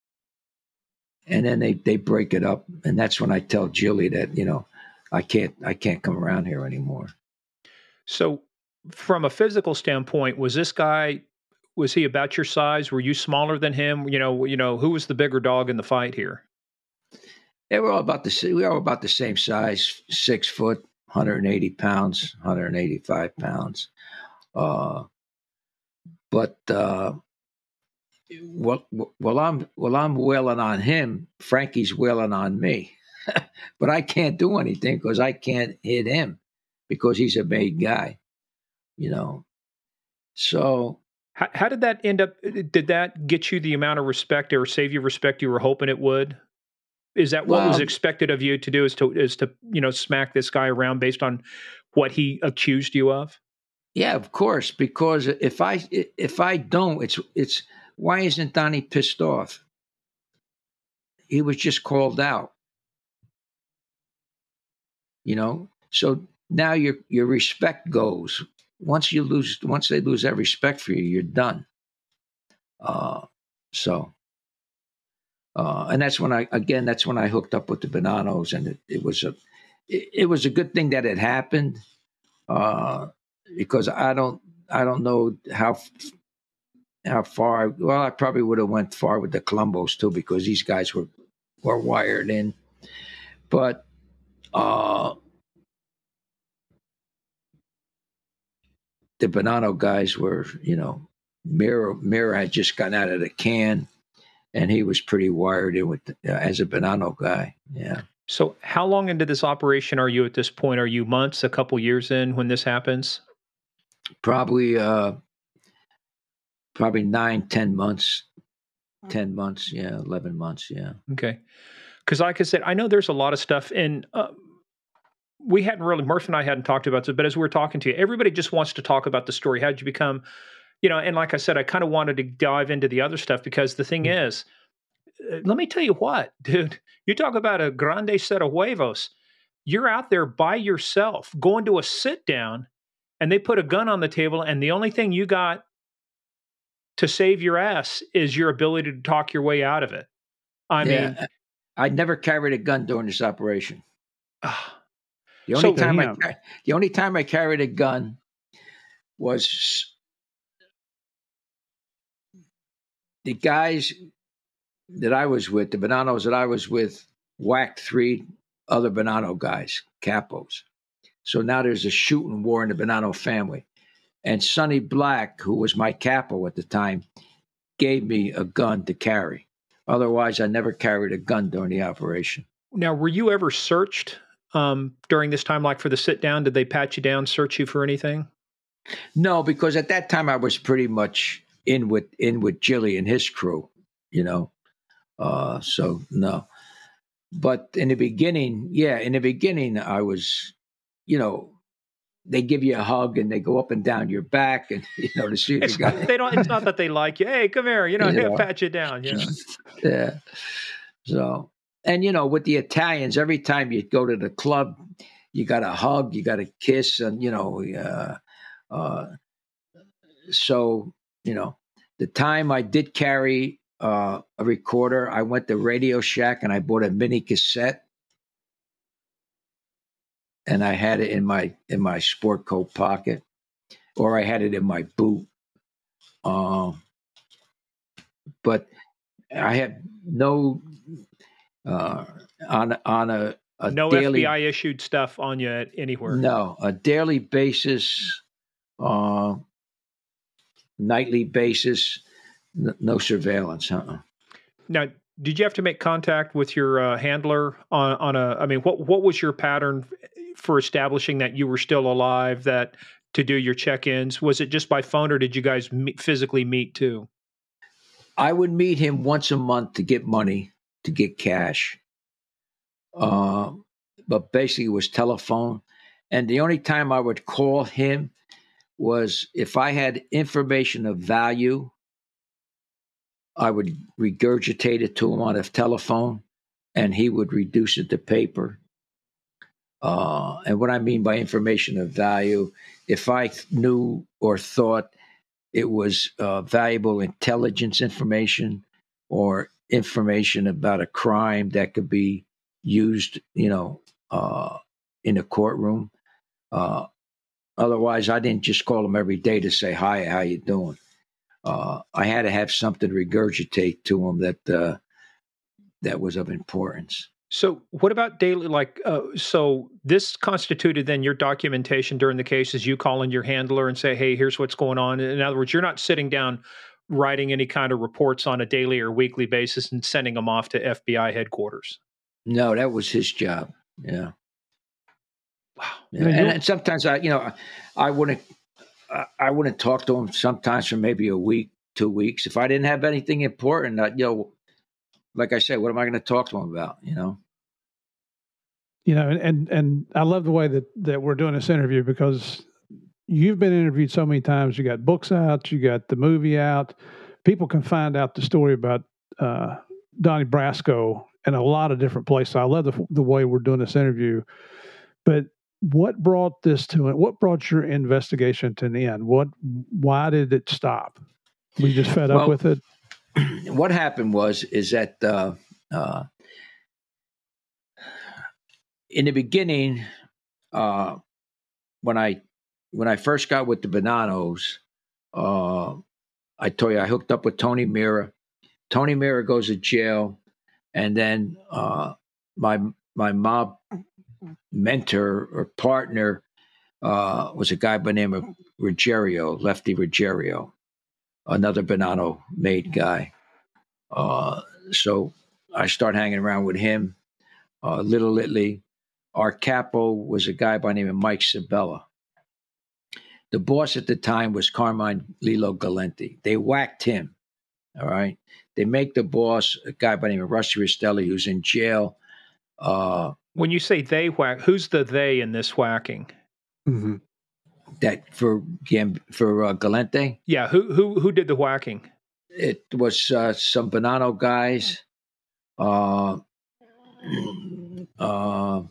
And then they, they break it up. And that's when I tell Jilly that, you know, I can't I can't come around here anymore. So, from a physical standpoint, was this guy was he about your size? Were you smaller than him? You know, you know, who was the bigger dog in the fight here? They were all about the same. We were all about the same size, six foot, one hundred eighty pounds, one hundred eighty-five pounds. Uh, but uh, well, well, I'm well, I'm wailing on him. Frankie's wailing on me, but I can't do anything because I can't hit him because he's a made guy, you know. So How, how did that end up? Did that get you the amount of respect or save you respect you were hoping it would? Is that what was Well- expected of you to do? Is to is to you know smack this guy around based on what he accused you of? yeah, of course, because if I if I don't, it's it's why isn't Donnie pissed off? He was just called out. You know, so now your your respect goes. Once you lose, once they lose that respect for you, you're done. Uh, so, uh, and that's when I again, that's when I hooked up with the Bonanos, and it, it was a, it, it was a good thing that it happened, uh, because I don't, I don't know how how far. Well, I probably would have went far with the Columbos too, because these guys were were wired in, but. Uh, the Bonanno guys were, you know, Mira, Mira had just gotten out of the can, and he was pretty wired in with uh, as a Bonanno guy. Yeah. So, how long into this operation are you at this point? Are you months, a couple years in when this happens? Probably, uh, probably nine, ten months, ten months. Yeah, eleven months. Yeah. Okay, because like I said, I know there's a lot of stuff, and uh, we hadn't really, Murph and I hadn't talked about this, but as we were talking to you, everybody just wants to talk about the story. How'd you become, you know, and like I said, I kind of wanted to dive into the other stuff because the thing is, uh, let me tell you what, dude, you talk about a grande set of huevos. You're out there by yourself going to a sit down and they put a gun on the table and the only thing you got to save your ass is your ability to talk your way out of it. I yeah. mean, I never carried a gun during this operation. ah, The only So- time I Damn. car- the only time I carried a gun was the guys that I was with, the Bonanos that I was with, whacked three other Bonanno guys, capos. So now there's a shooting war in the Bonanno family. And Sonny Black, who was my capo at the time, gave me a gun to carry. Otherwise, I never carried a gun during the operation. now, were you ever searched um, during this time, like for the sit down? Did they pat you down, search you for anything? No, because at that time I was pretty much in with in with Jilly and his crew, you know. Uh, so no. But in the beginning, yeah, in the beginning I was, you know, they give you a hug and they go up and down your back and you know to see if It's, you got they don't. It's not that they like you. Hey, come here. You know, You yeah, know. pat you down. Yeah. yeah. So and you know with the Italians, every time you go to the club, you got a hug, you got a kiss, and you know, uh, uh, so you know the time I did carry uh, a recorder, I went to Radio Shack and I bought a mini cassette, and I had it in my in my sport coat pocket, or I had it in my boot. Uh, but I had no uh, on on a, a No daily F B I issued stuff on you at anywhere. no a daily basis, uh, nightly basis, n- no surveillance. Uh-uh. Now, did you have to make contact with your uh, handler on on a? I mean, what what was your pattern for establishing that you were still alive? That to do your check-ins, was it just by phone, or did you guys meet, physically meet too? I would meet him once a month to get money, to get cash. Uh, but basically, it was telephone. And the only time I would call him was if I had information of value, I would regurgitate it to him on a telephone, and he would reduce it to paper. Uh, and what I mean by information of value, if I knew or thought it was uh, valuable intelligence information or information about a crime that could be used, you know, uh, in a courtroom. Uh, otherwise, I didn't just call them every day to say, hi, how you doing? Uh, I had to have something to regurgitate to them that uh, that was of importance. So, what about daily? Like, uh, so this constituted then your documentation during the case is you calling your handler and say, "Hey, here's what's going on." In other words, you're not sitting down writing any kind of reports on a daily or weekly basis and sending them off to F B I headquarters. No, that was his job. Yeah. Wow. Yeah. And, and sometimes I, you know, I wouldn't, I wouldn't talk to him sometimes for maybe a week, two weeks. If I didn't have anything important, I, you know, like I said, what am I going to talk to him about? You know. You know, and and I love the way that that we're doing this interview because you've been interviewed so many times. You got books out, you got the movie out. People can find out the story about uh, Donnie Brasco in a lot of different places. I love the the way we're doing this interview. But what brought this to it? What brought your investigation to an end? What? Why did it stop? Were you just fed well, up with it? What happened was is that uh, uh, in the beginning, uh, when I when I first got with the Bonanos, uh, I told you I hooked up with Tony Mira. Tony Mira goes to jail, and then uh, my my mob mentor or partner uh, was a guy by the name of Ruggiero, Lefty Ruggiero, another Bonanno made guy. Uh, so I start hanging around with him. Uh, Little Italy. Our capo was a guy by the name of Mike Sabella. The boss at the time was Carmine Lilo Galenti. They whacked him. All right. They make the boss a guy by the name of Rusty Rastelli, who's in jail. Uh, when you say they whack, who's the they in this whacking? Mm-hmm. That for for uh, Galente? Yeah. Who who who did the whacking? It was uh, some Bonanno guys. Uh, uh,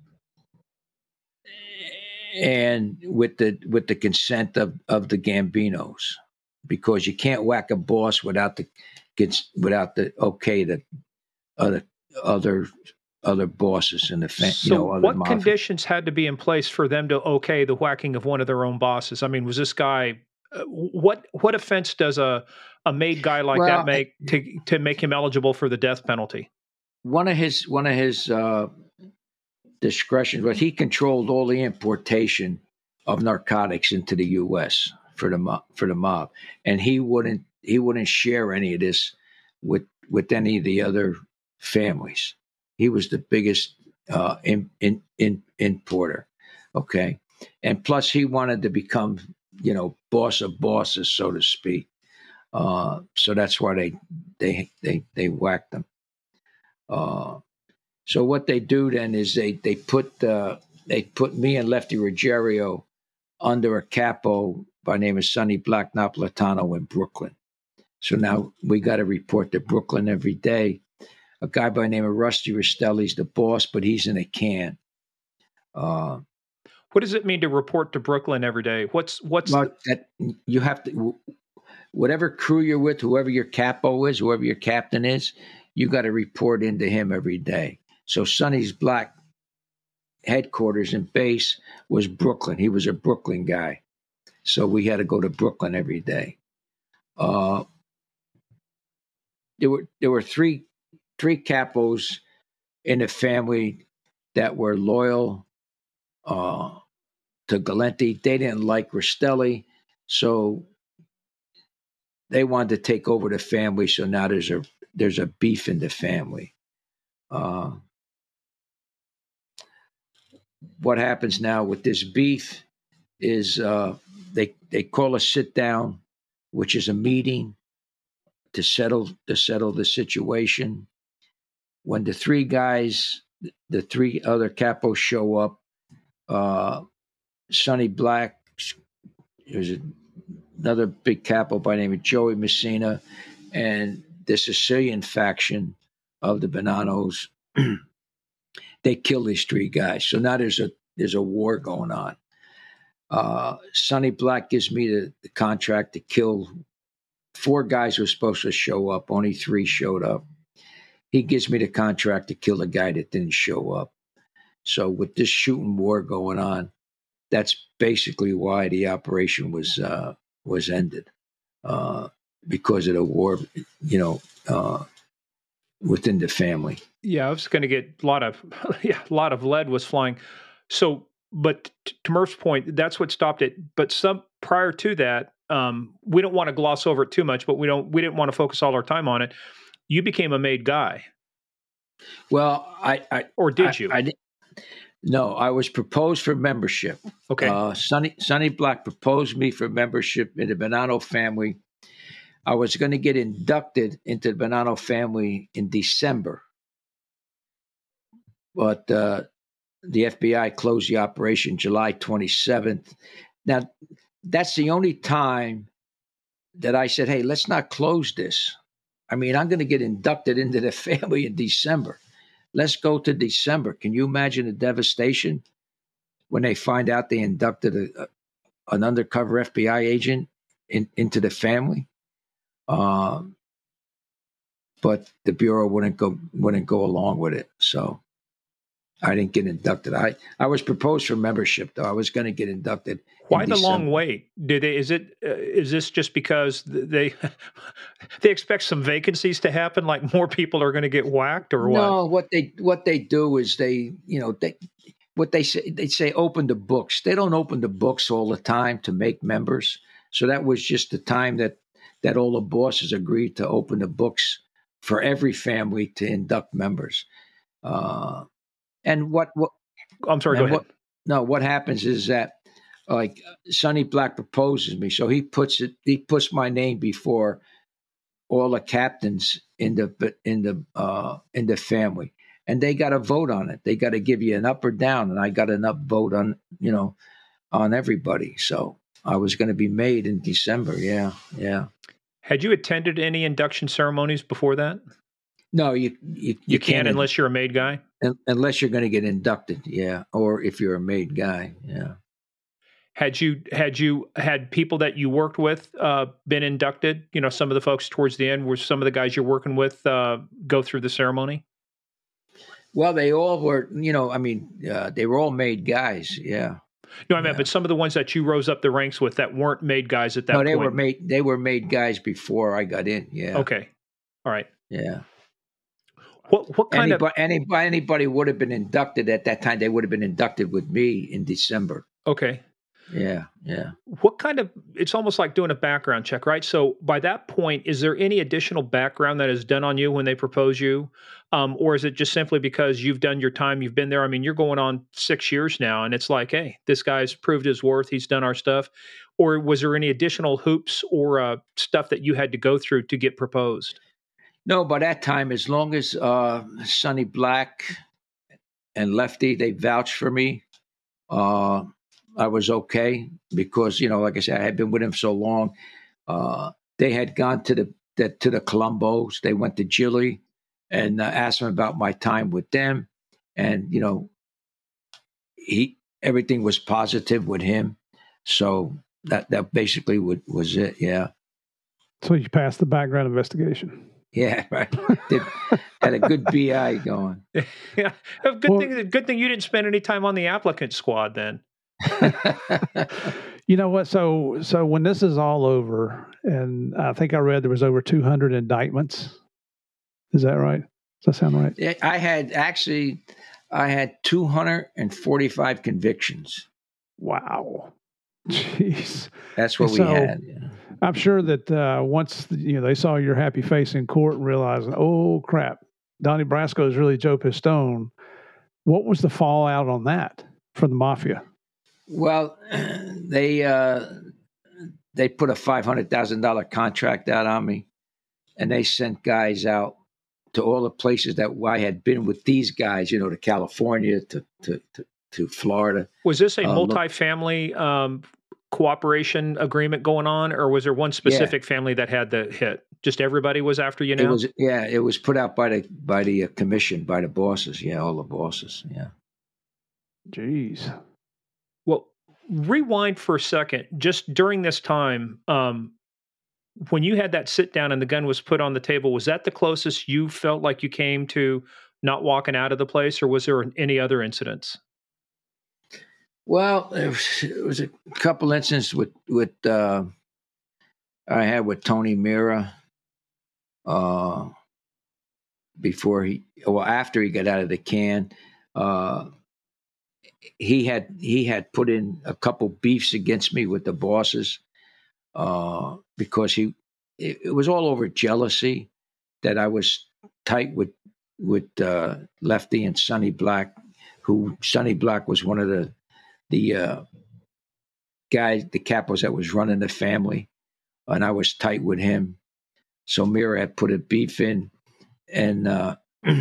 and with the with the consent of, of the Gambinos, because you can't whack a boss without the without the okay the other other other bosses in the family. So, you know, other what mafia. conditions had to be in place for them to okay the whacking of one of their own bosses? I mean, was this guy? Uh, what what offense does a a made guy like well, that make to to make him eligible for the death penalty? One of his one of his uh, discretions was he controlled all the importation of narcotics into the U S for the mob, for the mob, and he wouldn't he wouldn't share any of this with with any of the other families. He was the biggest uh, in, in, in, importer, okay, and plus he wanted to become, you know, boss of bosses, so to speak. Uh, so that's why they they they they whacked them. Uh, so what they do then is they they put uh, they put me and Lefty Ruggiero under a capo by the name of Sonny Black Napolitano in Brooklyn. So now we got to report to Brooklyn every day. A guy by the name of Rusty Rastelli's the boss, but he's in a can. Uh, what does it mean to report to Brooklyn every day? What's what's well, that you have to, whatever crew you're with, whoever your capo is, whoever your captain is, you got to report into him every day. So Sonny's Black headquarters and base was Brooklyn. He was a Brooklyn guy. So we had to go to Brooklyn every day. Uh, there were there were three three capos in the family that were loyal uh, to Galenti. They didn't like Rastelli, so they wanted to take over the family. So now there's a there's a beef in the family. Uh, what happens now with this beef is uh, they they call a sit down, which is a meeting to settle to settle the situation. When the three guys, the three other capos show up, uh, Sonny Black, there's another big capo by the name of Joey Messina, and the Sicilian faction of the Bonanos, they kill these three guys. So now there's a there's a war going on. Uh, Sonny Black gives me the, the contract to kill four guys who were supposed to show up. Only three showed up. He gives me the contract to kill a guy that didn't show up. So with this shooting war going on, that's basically why the operation was uh, was ended, uh, because of the war, you know, uh, within the family. Yeah, I was going to get a lot of yeah, a lot of lead was flying. So, but to Murph's point, that's what stopped it. But some prior to that, um, we don't want to gloss over it too much, but we don't we didn't want to focus all our time on it. You became a made guy. Well, I, I or did I, you? I, I, no, I was proposed for membership. Okay. Uh, Sonny Sonny Black proposed me for membership in the Bonanno family. I was going to get inducted into the Bonanno family in December, but uh, the F B I closed the operation July twenty-seventh. Now, that's the only time that I said, hey, let's not close this. I mean, I'm going to get inducted into the family in December. Let's go to December. Can you imagine the devastation when they find out they inducted a, a, an undercover F B I agent in, into the family? Um, but the Bureau wouldn't go wouldn't go along with it. So I didn't get inducted. I, I was proposed for membership, though. I was going to get inducted. Why the long wait? Did they? Is it? Uh, is this just because they they expect some vacancies to happen? Like more people are going to get whacked, or what? No, what they what they do is they you know they what they say they say open the books. They don't open the books all the time to make members. So that was just the time that that all the bosses agreed to open the books for every family to induct members. Uh, and what what I'm sorry. Go ahead. What, no, what happens is that. Like Sonny Black proposes me, so he puts it. He puts my name before all the captains in the in the uh, in the family, and they got to vote on it. They got to give you an up or down, and I got an up vote on you know on everybody. So I was going to be made in December. Yeah, yeah. Had you attended any induction ceremonies before that? No, you you, you, you can't, can't unless you're a made guy. Unless you're going to get inducted, yeah, or if you're a made guy, yeah. Had you had you had people that you worked with uh, been inducted? You know, some of the folks towards the end were some of the guys you're working with uh, go through the ceremony. Well, they all were. You know, I mean, uh, they were all made guys. Yeah. No, I meant, yeah. But some of the ones that you rose up the ranks with that weren't made guys at that no, point. No, they were made. They were made guys before I got in. Yeah. Okay. All right. Yeah. What what kind anybody, of anybody anybody would have been inducted at that time? They would have been inducted with me in December. Okay. Yeah, yeah. What kind of, it's almost like doing a background check, right? So by that point, is there any additional background that is done on you when they propose you? Um, or is it just simply because you've done your time, you've been there? I mean, you're going on six years now, and it's like, hey, this guy's proved his worth, he's done our stuff. Or was there any additional hoops or uh, stuff that you had to go through to get proposed? No, by that time, as long as uh, Sonny Black and Lefty, they vouched for me, uh, I was okay because, you know, like I said, I had been with him so long. Uh, they had gone to the, the to the Colombos. They went to Gilly and uh, asked him about my time with them. And, you know, he everything was positive with him. So that, that basically would, was it, yeah. So you passed the background investigation. Yeah, right. Did, had a good B I going. Yeah, good well, thing. Good thing you didn't spend any time on the applicant squad then. You know what? So, so when this is all over, and I think I read there was over two hundred indictments. Is that right? Does that sound right? I had actually, I had two hundred forty-five convictions. Wow. Jeez. That's what so, we had. Yeah. I'm sure that uh, once you know they saw your happy face in court and realized, oh crap, Donnie Brasco is really Joe Pistone. What was the fallout on that from the mafia? Well, they uh, they put a five hundred thousand dollar contract out on me, and they sent guys out to all the places that I had been with these guys. You know, to California, to to to, to Florida. Was this a uh, multi-family um, cooperation agreement going on, or was there one specific yeah. family that had the hit? Just everybody was after you now? It was, yeah, it was put out by the by the uh, commission, by the bosses. Yeah, all the bosses. Yeah. Jeez. Well, rewind for a second. Just during this time, um, when you had that sit down and the gun was put on the table, was that the closest you felt like you came to not walking out of the place, or was there any other incidents? Well, it was, it was a couple incidents with with uh, I had with Tony Mira uh, before he, well, after he got out of the can. Uh, he had he had put in a couple beefs against me with the bosses uh, because he it, it was all over jealousy that I was tight with with uh, Lefty and Sonny Black, who Sonny Black was one of the the uh, guys, the capos that was running the family, and I was tight with him. So Mira had put a beef in and uh,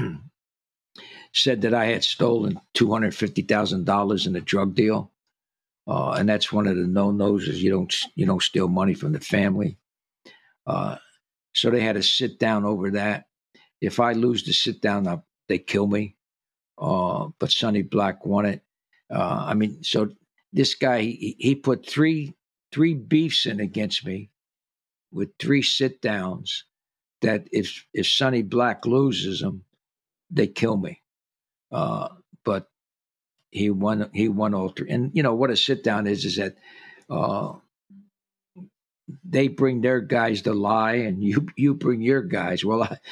said that I had stolen two hundred fifty thousand dollars in a drug deal. Uh, and that's one of the no-nos is you don't, you don't steal money from the family. Uh, so they had to sit down over that. If I lose the sit down, I'll, they kill me. Uh, but Sonny Black won it. Uh, I mean, so this guy, he, he put three three beefs in against me with three sit downs that if if Sonny Black loses them, they kill me. Uh, but he won. He won all three. And you know what a sit down is? Is that uh, they bring their guys to lie, and you you bring your guys. Well, I,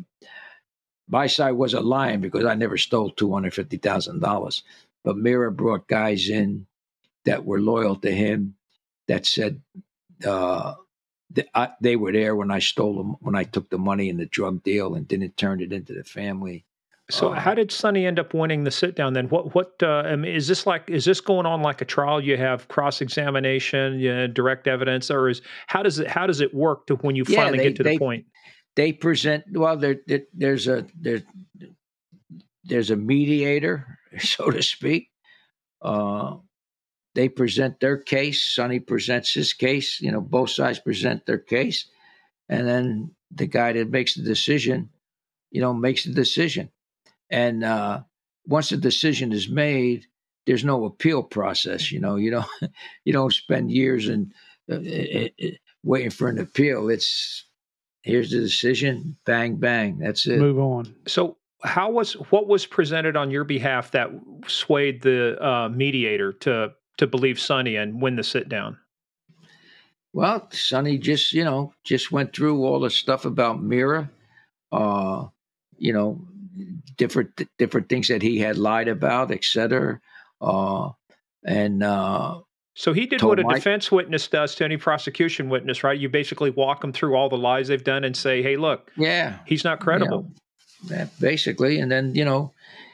my side wasn't lying because I never stole two hundred fifty thousand dollars. But Mira brought guys in that were loyal to him, that said uh, th- I, they were there when I stole them, when I took the money in the drug deal and didn't turn it into the family. So, uh, how did Sonny end up winning the sit down then? What what uh, I mean, is this like? Is this going on like a trial? You have cross examination, you know, direct evidence, or is how does it how does it work to when you yeah, finally they, get to they, the point? They present well. There, there, there's a there, there's a mediator, so to speak. Uh, they present their case. Sonny presents his case. You know, both sides present their case, and then the guy that makes the decision, you know, makes the decision. And uh, once the decision is made, there's no appeal process. You know, you don't you don't spend years and uh, waiting for an appeal. It's here's the decision, bang bang. That's it. Move on. So, how was what was presented on your behalf that swayed the uh, mediator to to believe Sonny and win the sit down? Well, Sonny just you know just went through all the stuff about Mira, uh, you know, different different things that he had lied about, et cetera. Uh, and uh, so he did what a Mike, defense witness does to any prosecution witness, right? You basically walk them through all the lies they've done and say, "Hey, look, yeah, he's not credible." Yeah, basically, and then you know,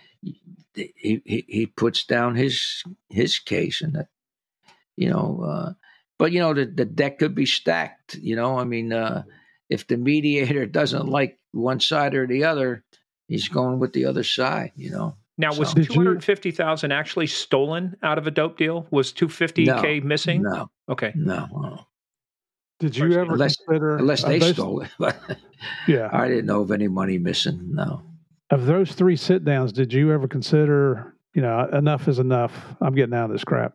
he he, he puts down his his case, and that, you know, uh, but you know the, the deck could be stacked. You know, I mean, uh, if the mediator doesn't like one side or the other, he's going with the other side. You know. Now, was so, two hundred fifty thousand dollars actually stolen out of a dope deal? Was two hundred fifty K no, missing? No. Okay. No. no. Did you ever unless, consider unless they those, stole it? But yeah, I didn't know of any money missing. No. Of those three sit downs, did you ever consider, you know, enough is enough? I'm getting out of this crap.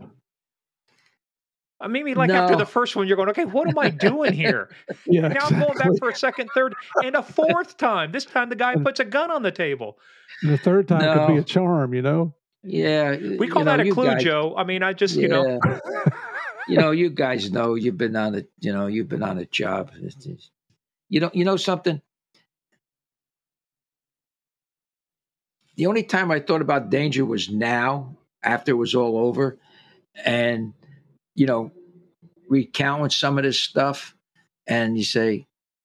Uh, maybe like no. after the first one, you're going, okay, what am I doing here? Yeah, now exactly. I'm going back for a second, third, and a fourth time. This time the guy puts a gun on the table. The third time no. could be a charm, you know? Yeah. We call you know, that a clue, guys, Joe. I mean, I just, yeah. you know. you know, you guys know you've been on a, you know, you've been on a job. It's, it's, you know, you know something. The only time I thought about danger was now, after it was all over, and you know, recounting some of this stuff, and you say,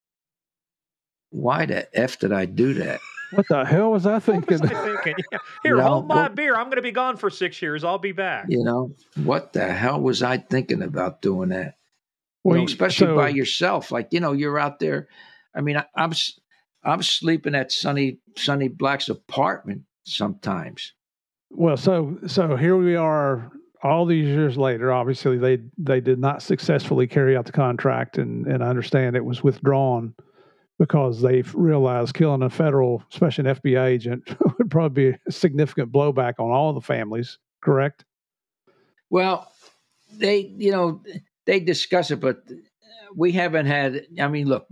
"Why the f did I do that?" What the hell was I thinking? What was I thinking? Yeah. Here, You know, hold my what- beer. I'm going to be gone for six years. I'll be back. You know, what the hell was I thinking about doing that? You Well, know, you- especially so- by yourself. Like, you know, you're out there. I mean, I, I'm s- I'm sleeping at Sonny Sonny Black's apartment sometimes. Well, so so here we are, all these years later. Obviously, they they did not successfully carry out the contract, and and I understand it was withdrawn because they realized killing a federal, especially an F B I agent, would probably be a significant blowback on all the families. Correct? Well, they, you know, they discuss it, but we haven't had. I mean, look,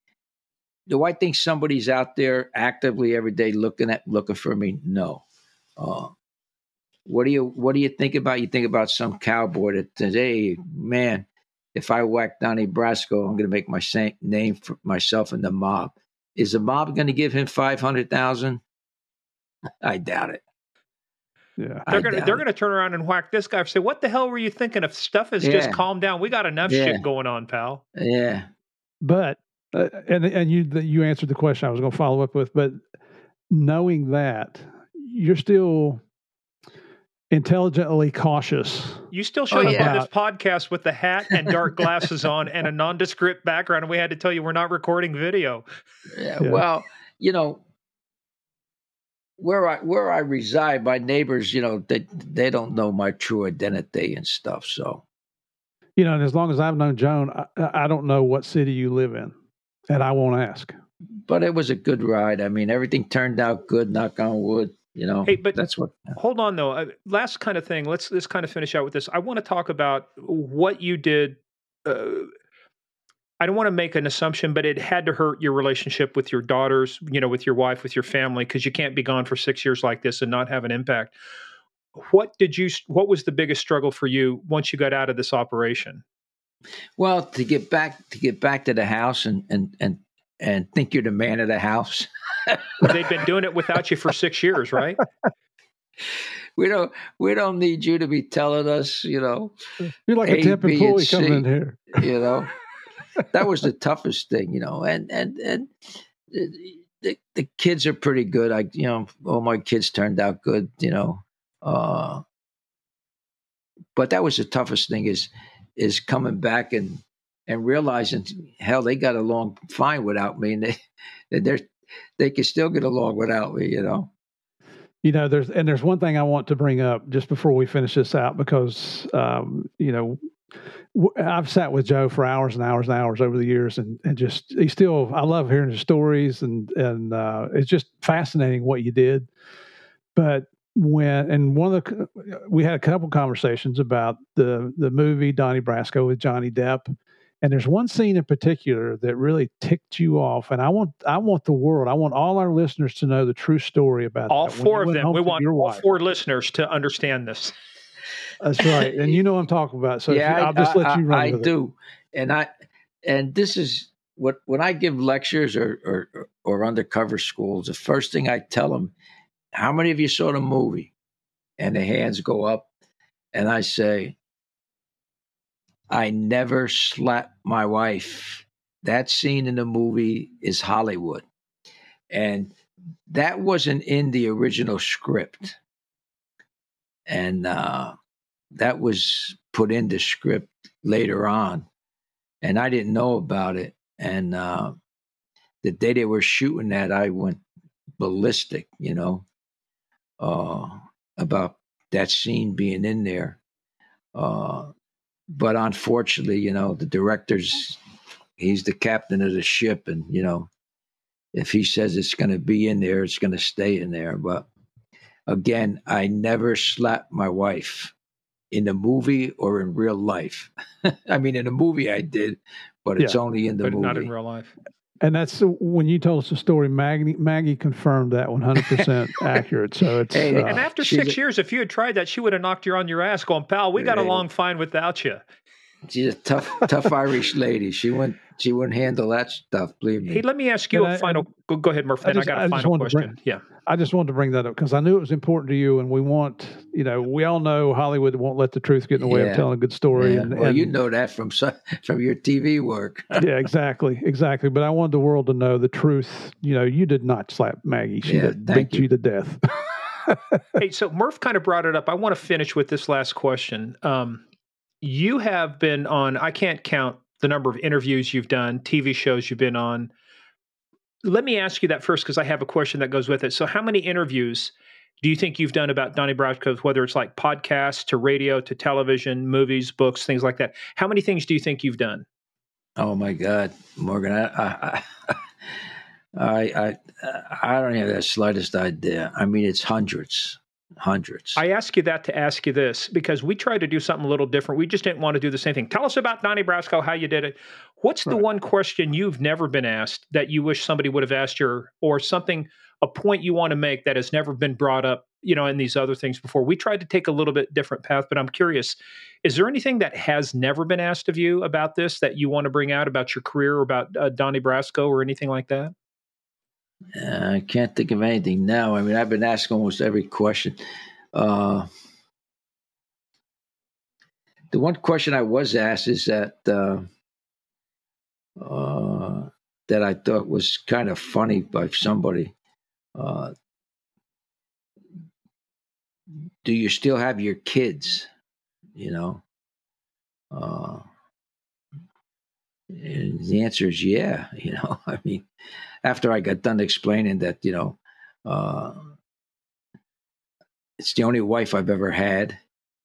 do I think somebody's out there actively every day looking at looking for me? No. Uh, what do you What do you think about? You think about some cowboy that today, man, if I whack Donnie Brasco, I'm going to make my sa- name for myself in the mob. Is the mob going to give him five hundred thousand? I doubt it. Yeah. I They're gonna doubt they're it. gonna turn around and whack this guy and say, "What the hell were you thinking of? Stuff has Yeah. just calmed down. We got enough Yeah. shit going on, pal." Yeah. But uh, and and you you answered the question I was going to follow up with. But knowing that, you're still intelligently cautious. You still showed Oh, up yeah. on this podcast with the hat and dark glasses on and a nondescript background, and we had to tell you we're not recording video. Yeah, Yeah. Well, you know, where I where I reside, my neighbors, you know, they they don't know my true identity and stuff. So You know, and as long as I've known Joan, I, I don't know what city you live in, and I won't ask. but it was a good ride. I mean, everything turned out good, knock on wood, you know. Hey, but- that's what Hold on, though. Uh, last kind of thing. Let's let's kind of finish out with this. I want to talk about what you did. Uh, I don't want to make an assumption, but it had to hurt your relationship with your daughters, you know, with your wife, with your family, because you can't be gone for six years like this and not have an impact. What did you? What was the biggest struggle for you once you got out of this operation? well, to get back to get back to the house and and and and think you're the man of the house. They'd been doing it without you for six years, right? We don't we don't need you to be telling us, you know, You're like a, A, temp B, and employee C. coming in here. you know. That was the toughest thing, you know. And and and the the kids are pretty good. I you know, all my kids turned out good, you know. Uh, but that was the toughest thing is is coming back and and realizing, hell, they got along fine without me, and they they they can still get along without me, you know. You know, there's and there's one thing I want to bring up just before we finish this out because um, you know w- I've sat with Joe for hours and hours and hours over the years, and, and just he still I love hearing his stories, and and uh, it's just fascinating what you did. But when and one of the we had a couple conversations about the the movie Donnie Brasco with Johnny Depp. And there's one scene in particular that really ticked you off, and I want I want the world, I want all our listeners to know the true story about All that. When four you of went them. home We to want your all wife. four listeners to understand this. That's right, and you know what I'm talking about. So if yeah, you, I'll just I, let you I- run I with it. do, and I and this is what when I give lectures or, or or undercover schools, the first thing I tell them, how many of you saw the movie? And the hands go up, and I say, I never slapped my wife. That scene in the movie is Hollywood, and that wasn't in the original script, and uh, that was put in the script later on, and I didn't know about it. And uh, the day they were shooting that, I went ballistic, you know, uh, about that scene being in there. Uh, but unfortunately, you know, the director's, he's the captain of the ship. And, you know, if he says it's going to be in there, it's going to stay in there. But again, I never slapped my wife in the movie or in real life. I mean, in the movie I did, but it's Yeah, only in the But movie. not in real life. And that's when you told us the story. Maggie Maggie confirmed that one hundred percent accurate. So it's Hey, uh, And after she's six a- years, if you had tried that, she would have knocked you on your ass going, pal, we got Yeah. along fine without you. she's a tough, tough Irish lady. She wouldn't, she wouldn't handle that stuff. Believe me. Hey, let me ask you And a I- final. Go, go ahead, Murph. I Then I, just- got a I just final wanted to question. bring- yeah. I just wanted to bring that up because I knew it was important to you, and we want, you know, we all know Hollywood won't let the truth get in the way Yeah. of telling a good story. Yeah. And, Well, and you know that from so- from your T V work. yeah, exactly, exactly. But I wanted the world to know the truth. You know, you did not slap Maggie; she Yeah, did thank beat you. you to death. Hey, so Murph kind of brought it up. I want to finish with this last question. Um, you have been on, I can't count the number of interviews you've done, T V shows you've been on. Let me ask you that first because I have a question that goes with it. So, how many interviews do you think you've done about Donnie Brasco, whether it's like podcasts to radio to television, movies, books, things like that? How many things do you think you've done? Oh my God, Morgan, I, I, I, I, I don't have the slightest idea. I mean, it's hundreds, hundreds. I ask you that to ask you this because we tried to do something a little different. We just didn't want to do the same thing. Tell us about Donnie Brasco, how you did it. What's the Right. one question you've never been asked that you wish somebody would have asked you, or something, a point you want to make that has never been brought up, you know, in these other things before? We tried to take a little bit different path, but I'm curious, is there anything that has never been asked of you about this that you want to bring out about your career, or about uh, Donnie Brasco, or anything like that? Uh, I can't think of anything now. I mean, I've been asked almost every question. Uh, the one question I was asked is that uh, uh, that I thought was kind of funny by somebody. Uh, do you still have your kids? You know, uh, and the answer is yeah. You know, I mean, after I got done explaining that, you know, uh, it's the only wife I've ever had,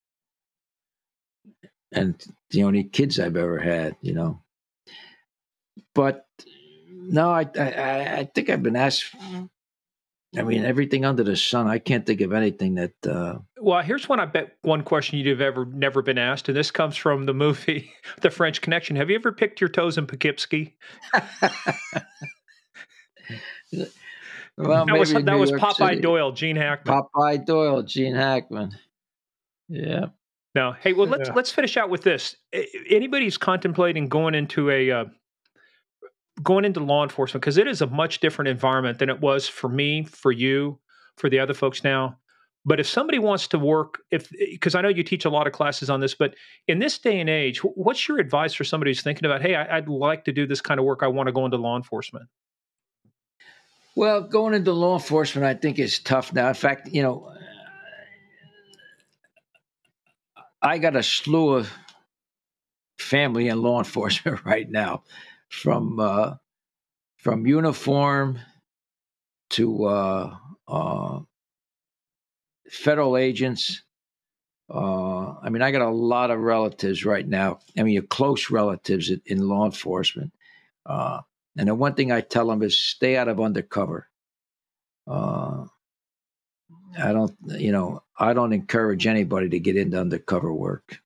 and the only kids I've ever had, you know. But no, I I, I think I've been asked. I mean, everything under the sun. I can't think of anything that. Uh, Well, here's one I bet one question you'd have ever never been asked, and this comes from the movie The French Connection. Have you ever picked your toes in Poughkeepsie? well, That was maybe in that New was York Popeye City. Doyle, Gene Hackman. Popeye Doyle, Gene Hackman. Yeah. No, hey, well let's Yeah. let's finish out with this. A- Anybody's contemplating going into a uh, going into law enforcement, because it is a much different environment than it was for me, for you, for the other folks now. But if somebody wants to work, if because I know you teach a lot of classes on this, but in this day and age, wh- what's your advice for somebody who's thinking about, hey, I, I'd like to do this kind of work. I want to go into law enforcement. Well, going into law enforcement, I think is tough now. In fact, you know, I got a slew of family in law enforcement right now, from uh, from uniform to uh, uh, federal agents. Uh, I mean, I got a lot of relatives right now. I mean, your close relatives in, in law enforcement. Uh, and the one thing I tell them is stay out of undercover. Uh, I don't, you know, I don't encourage anybody to get into undercover work.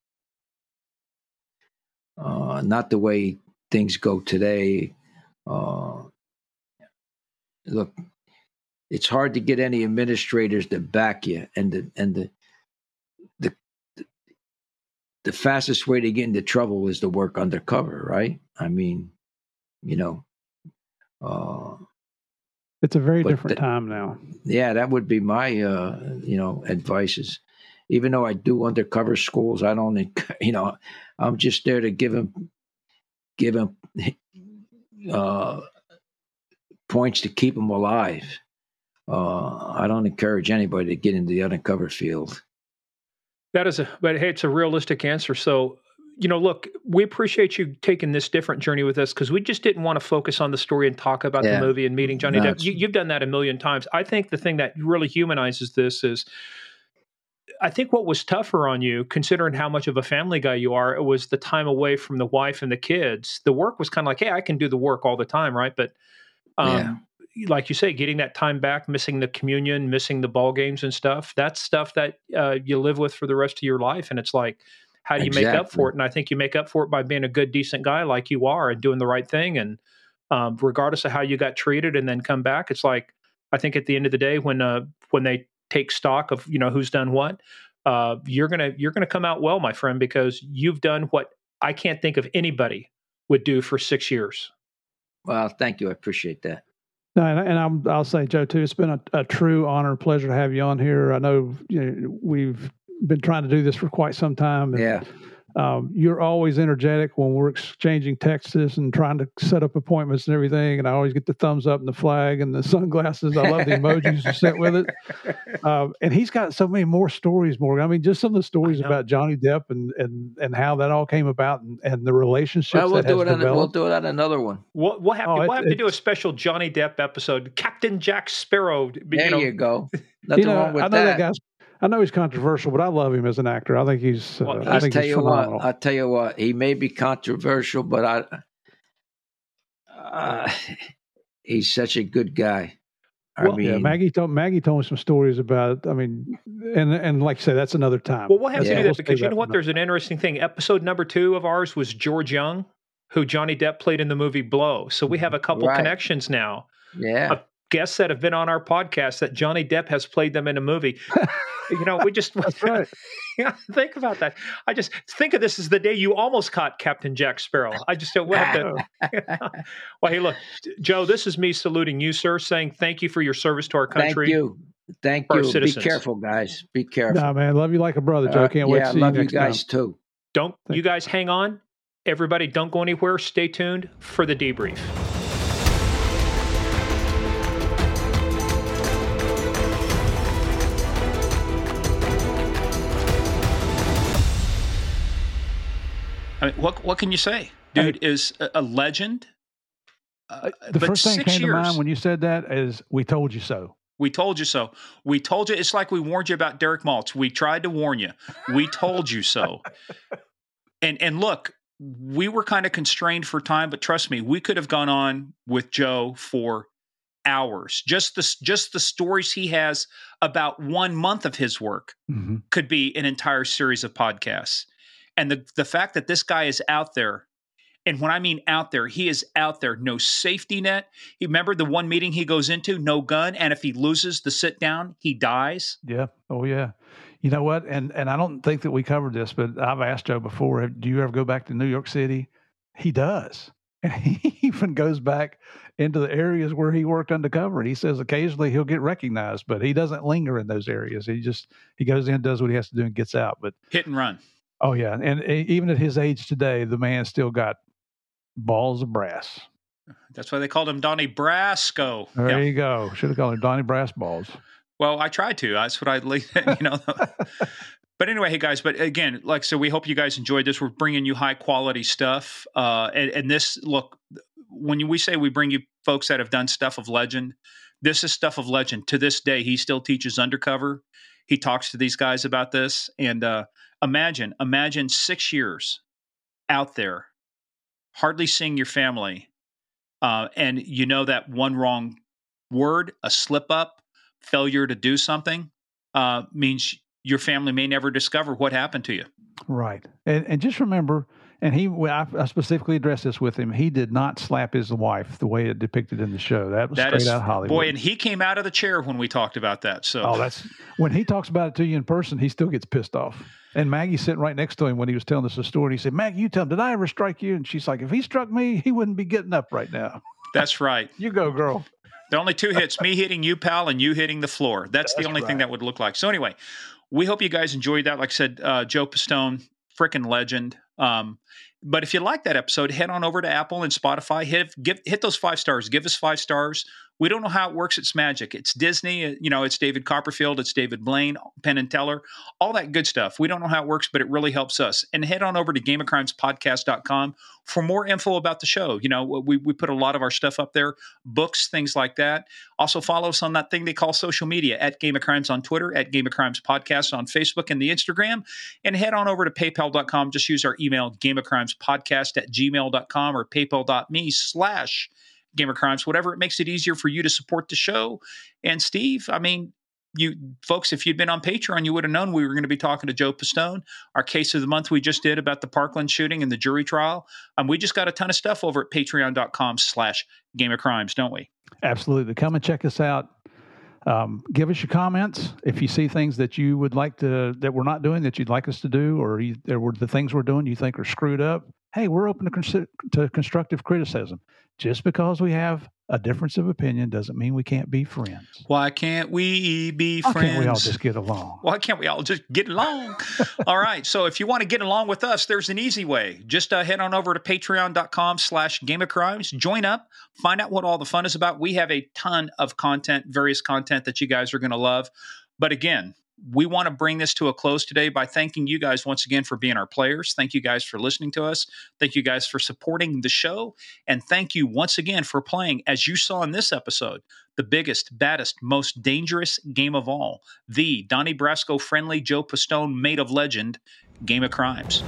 Uh, not the way things go today. Uh, look, it's hard to get any administrators to back you, and the and the the the fastest way to get into trouble is to work undercover, right? I mean, you know, uh, It's a very But different the- time now. yeah, that would be my uh, you know advice. Is even though I do undercover schools, I don't, enc- you know, I'm just there to give them give them uh, points to keep them alive. Uh, I don't encourage anybody to get into the undercover field. That is a, but hey, it's a realistic answer. So, you know, look, we appreciate you taking this different journey with us, because we just didn't want to focus on the story and talk about Yeah. the movie and meeting Johnny No, Depp. it's- You, you've done that a million times. I think the thing that really humanizes this is, I think what was tougher on you, considering how much of a family guy you are, it was the time away from the wife and the kids. The work was kind of like, hey, I can do the work all the time, right? But um, like you say, getting that time back, missing the communion, missing the ball games and stuff, that's stuff that uh, you live with for the rest of your life. And it's like, how do you make up Exactly. for it? And I think you make up for it by being a good, decent guy like you are and doing the right thing. And um, regardless of how you got treated and then come back, it's like, I think at the end of the day, when uh, when they take stock of, you know, who's done what, uh, you're gonna you're gonna come out well, my friend, because you've done what I can't think of anybody would do for six years. Well, thank you. I appreciate that. No, and, and I'm, I'll say, Joe, too, it's been a, a true honor and pleasure to have you on here. I know, you know we've been trying to do this for quite some time. And, yeah. Um, you're always energetic when we're exchanging texts and trying to set up appointments and everything. And I always get the thumbs up and the flag and the sunglasses. I love the emojis you sent with it. Um, and he's got so many more stories, Morgan. I mean, just some of the stories about Johnny Depp and, and, and how that all came about and, and the relationships well, we'll that do has it on, developed. We'll do it on another one. We'll, we'll have, oh, to, we'll it, have to do a special Johnny Depp episode. Captain Jack Sparrow. There you, know. you go. Nothing you know, wrong with I know that. that guy's I know he's controversial, but I love him as an actor. I think he's. Uh, Well, I I think tell he's you phenomenal. what. I tell you what. He may be controversial, but I. Uh, he's such a good guy. I Well, mean, yeah, Maggie told Maggie told me some stories about. I mean, and and like I say, that's another time. Well, we'll have Yeah. to do We'll that because save you that know what? for There's an interesting thing. Episode number two of ours was George Young, who Johnny Depp played in the movie Blow. So we have a couple Right. connections now. yeah. Of guests that have been on our podcast that Johnny Depp has played them in a movie. You know, we just That's right. yeah, think about that. I just think of this as the day you almost caught Captain Jack Sparrow. I just don't we'll have to. Well, hey, look, Joe, this is me saluting you, sir, saying thank you for your service to our country. Thank you. Thank for our you. Be citizens. careful, guys. Be careful. Nah, man, love you like a brother, Joe. Uh, Can't wait yeah, to see I love you you next guys time. too. Don't Thank you guys hang on. Everybody, don't go anywhere. Stay tuned for the debrief. I mean, what what can you say? Dude Hey. is a, a legend. Uh, The but first thing that six came years, to mind when you said that is, "We told you so." we told you so. We told you. It's like we warned you about Derek Maltz. We tried to warn you. We told you so. And and look, we were kind of constrained for time, but trust me, we could have gone on with Joe for hours. Just the just the stories he has about one month of his work Mm-hmm. could be an entire series of podcasts. And the the fact that this guy is out there, and when I mean out there, he is out there, no safety net. He remember the one meeting he goes into, no gun, and if he loses the sit down, he dies. Yeah. Oh, yeah. You know what? And and I don't think that we covered this, but I've asked Joe before, do you ever go back to New York City? He does. And he even goes back into the areas where he worked undercover. And he says occasionally he'll get recognized, but he doesn't linger in those areas. He just, he goes in, does what he has to do, and gets out. But Hit and run. oh, yeah. And e- even at his age today, the man still got balls of brass. That's why they called him Donnie Brasco. There Yeah. you go. Should have called him Donnie Brass Balls. Well, I tried to. That's what I, you know. But anyway, hey guys. But again, like I said, we hope you guys enjoyed this. We're bringing you high quality stuff. Uh, and, and this, look, when we say we bring you folks that have done stuff of legend, this is stuff of legend. To this day, he still teaches undercover. He talks to these guys about this. And uh, imagine, imagine six years out there, hardly seeing your family, uh, and you know that one wrong word, a slip up, failure to do something uh, means your family may never discover what happened to you. Right. And and just remember, and he, I, I specifically addressed this with him, he did not slap his wife the way it depicted in the show. That was That straight is, out of Hollywood. boy, and he came out of the chair when we talked about that. So, oh, that's, when he talks about it to you in person, he still gets pissed off. And Maggie's sitting right next to him when he was telling us the story. And he said, Maggie, you tell him, did I ever strike you? And she's like, if he struck me, he wouldn't be getting up right now. that's right. You go, girl. The only two hits, me hitting you, pal, and you hitting the floor. That's, That's the only thing right. that would look like. So anyway, we hope you guys enjoyed that. Like I said, uh, Joe Pistone, frickin' legend. Um, but if you like that episode, head on over to Apple and Spotify. Hit give, hit those five stars. Give us five stars. We don't know how it works. It's magic. It's Disney. You know, it's David Copperfield. It's David Blaine, Penn and Teller, all that good stuff. We don't know how it works, but it really helps us. And head on over to game of crimes podcast dot com for more info about the show. You know, we, we put a lot of our stuff up there, books, things like that. Also follow us on that thing they call social media, at Game of Crimes on Twitter, at Game of Crimes Podcast on Facebook and the Instagram. And head on over to paypal dot com. Just use our email, gameofcrimespodcast at gmail dot com or paypal dot me slash Game of Crimes, whatever it makes it easier for you to support the show. And Steve, I mean, you folks, if you'd been on Patreon, you would have known we were going to be talking to Joe Pistone. Our case of the month we just did about the Parkland shooting and the jury trial. Um, we just got a ton of stuff over at patreon dot com slash Game of Crimes, don't we? Absolutely. Come and check us out. Um, give us your comments if you see things that you would like to that we're not doing that you'd like us to do, or you, there were the things we're doing you think are screwed up. Hey, we're open to, cons- to constructive criticism. Just because we have a difference of opinion doesn't mean we can't be friends. Why can't we be Why friends? can't we all just get along? Why can't we all just get along? All right. So if you want to get along with us, there's an easy way. Just uh, head on over to patreon.com slash Game of Crimes. Join up. Find out what all the fun is about. We have a ton of content, various content that you guys are going to love. But again, we want to bring this to a close today by thanking you guys once again for being our players. Thank you guys for listening to us. Thank you guys for supporting the show. And thank you once again for playing, as you saw in this episode, the biggest, baddest, most dangerous game of all, the Donnie Brasco friendly Joe Pistone made of legend, Game of Crimes.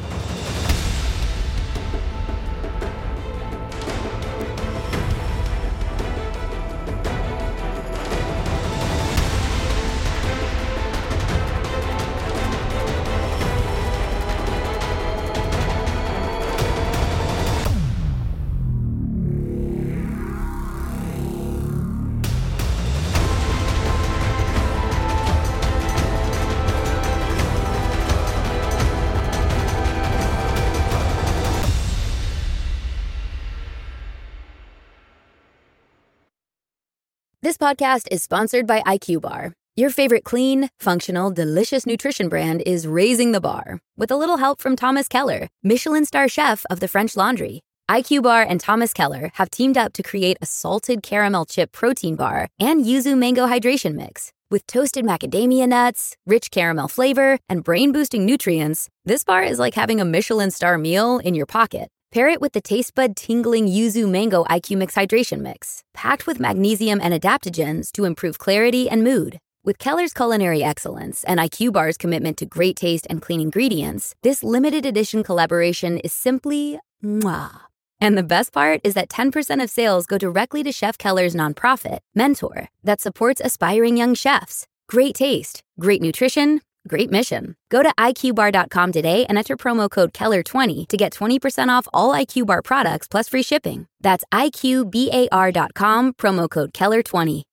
This podcast is sponsored by I Q Bar. Your favorite clean, functional, delicious nutrition brand is raising the bar with a little help from Thomas Keller, Michelin star chef of the French Laundry. I Q Bar and Thomas Keller have teamed up to create a salted caramel chip protein bar and yuzu mango hydration mix. With toasted macadamia nuts, rich caramel flavor, and brain-boosting nutrients, this bar is like having a Michelin star meal in your pocket. Pair it with the taste bud tingling yuzu mango I Q Mix hydration mix, packed with magnesium and adaptogens to improve clarity and mood. With Keller's culinary excellence and I Q Bar's commitment to great taste and clean ingredients, this limited edition collaboration is simply mwah. And the best part is that ten percent of sales go directly to Chef Keller's nonprofit, Mentor, that supports aspiring young chefs. Great taste, great nutrition, great mission. Go to I Q bar dot com today and enter promo code Keller twenty to get twenty percent off all I Q Bar products plus free shipping. That's I Q bar dot com, promo code Keller twenty.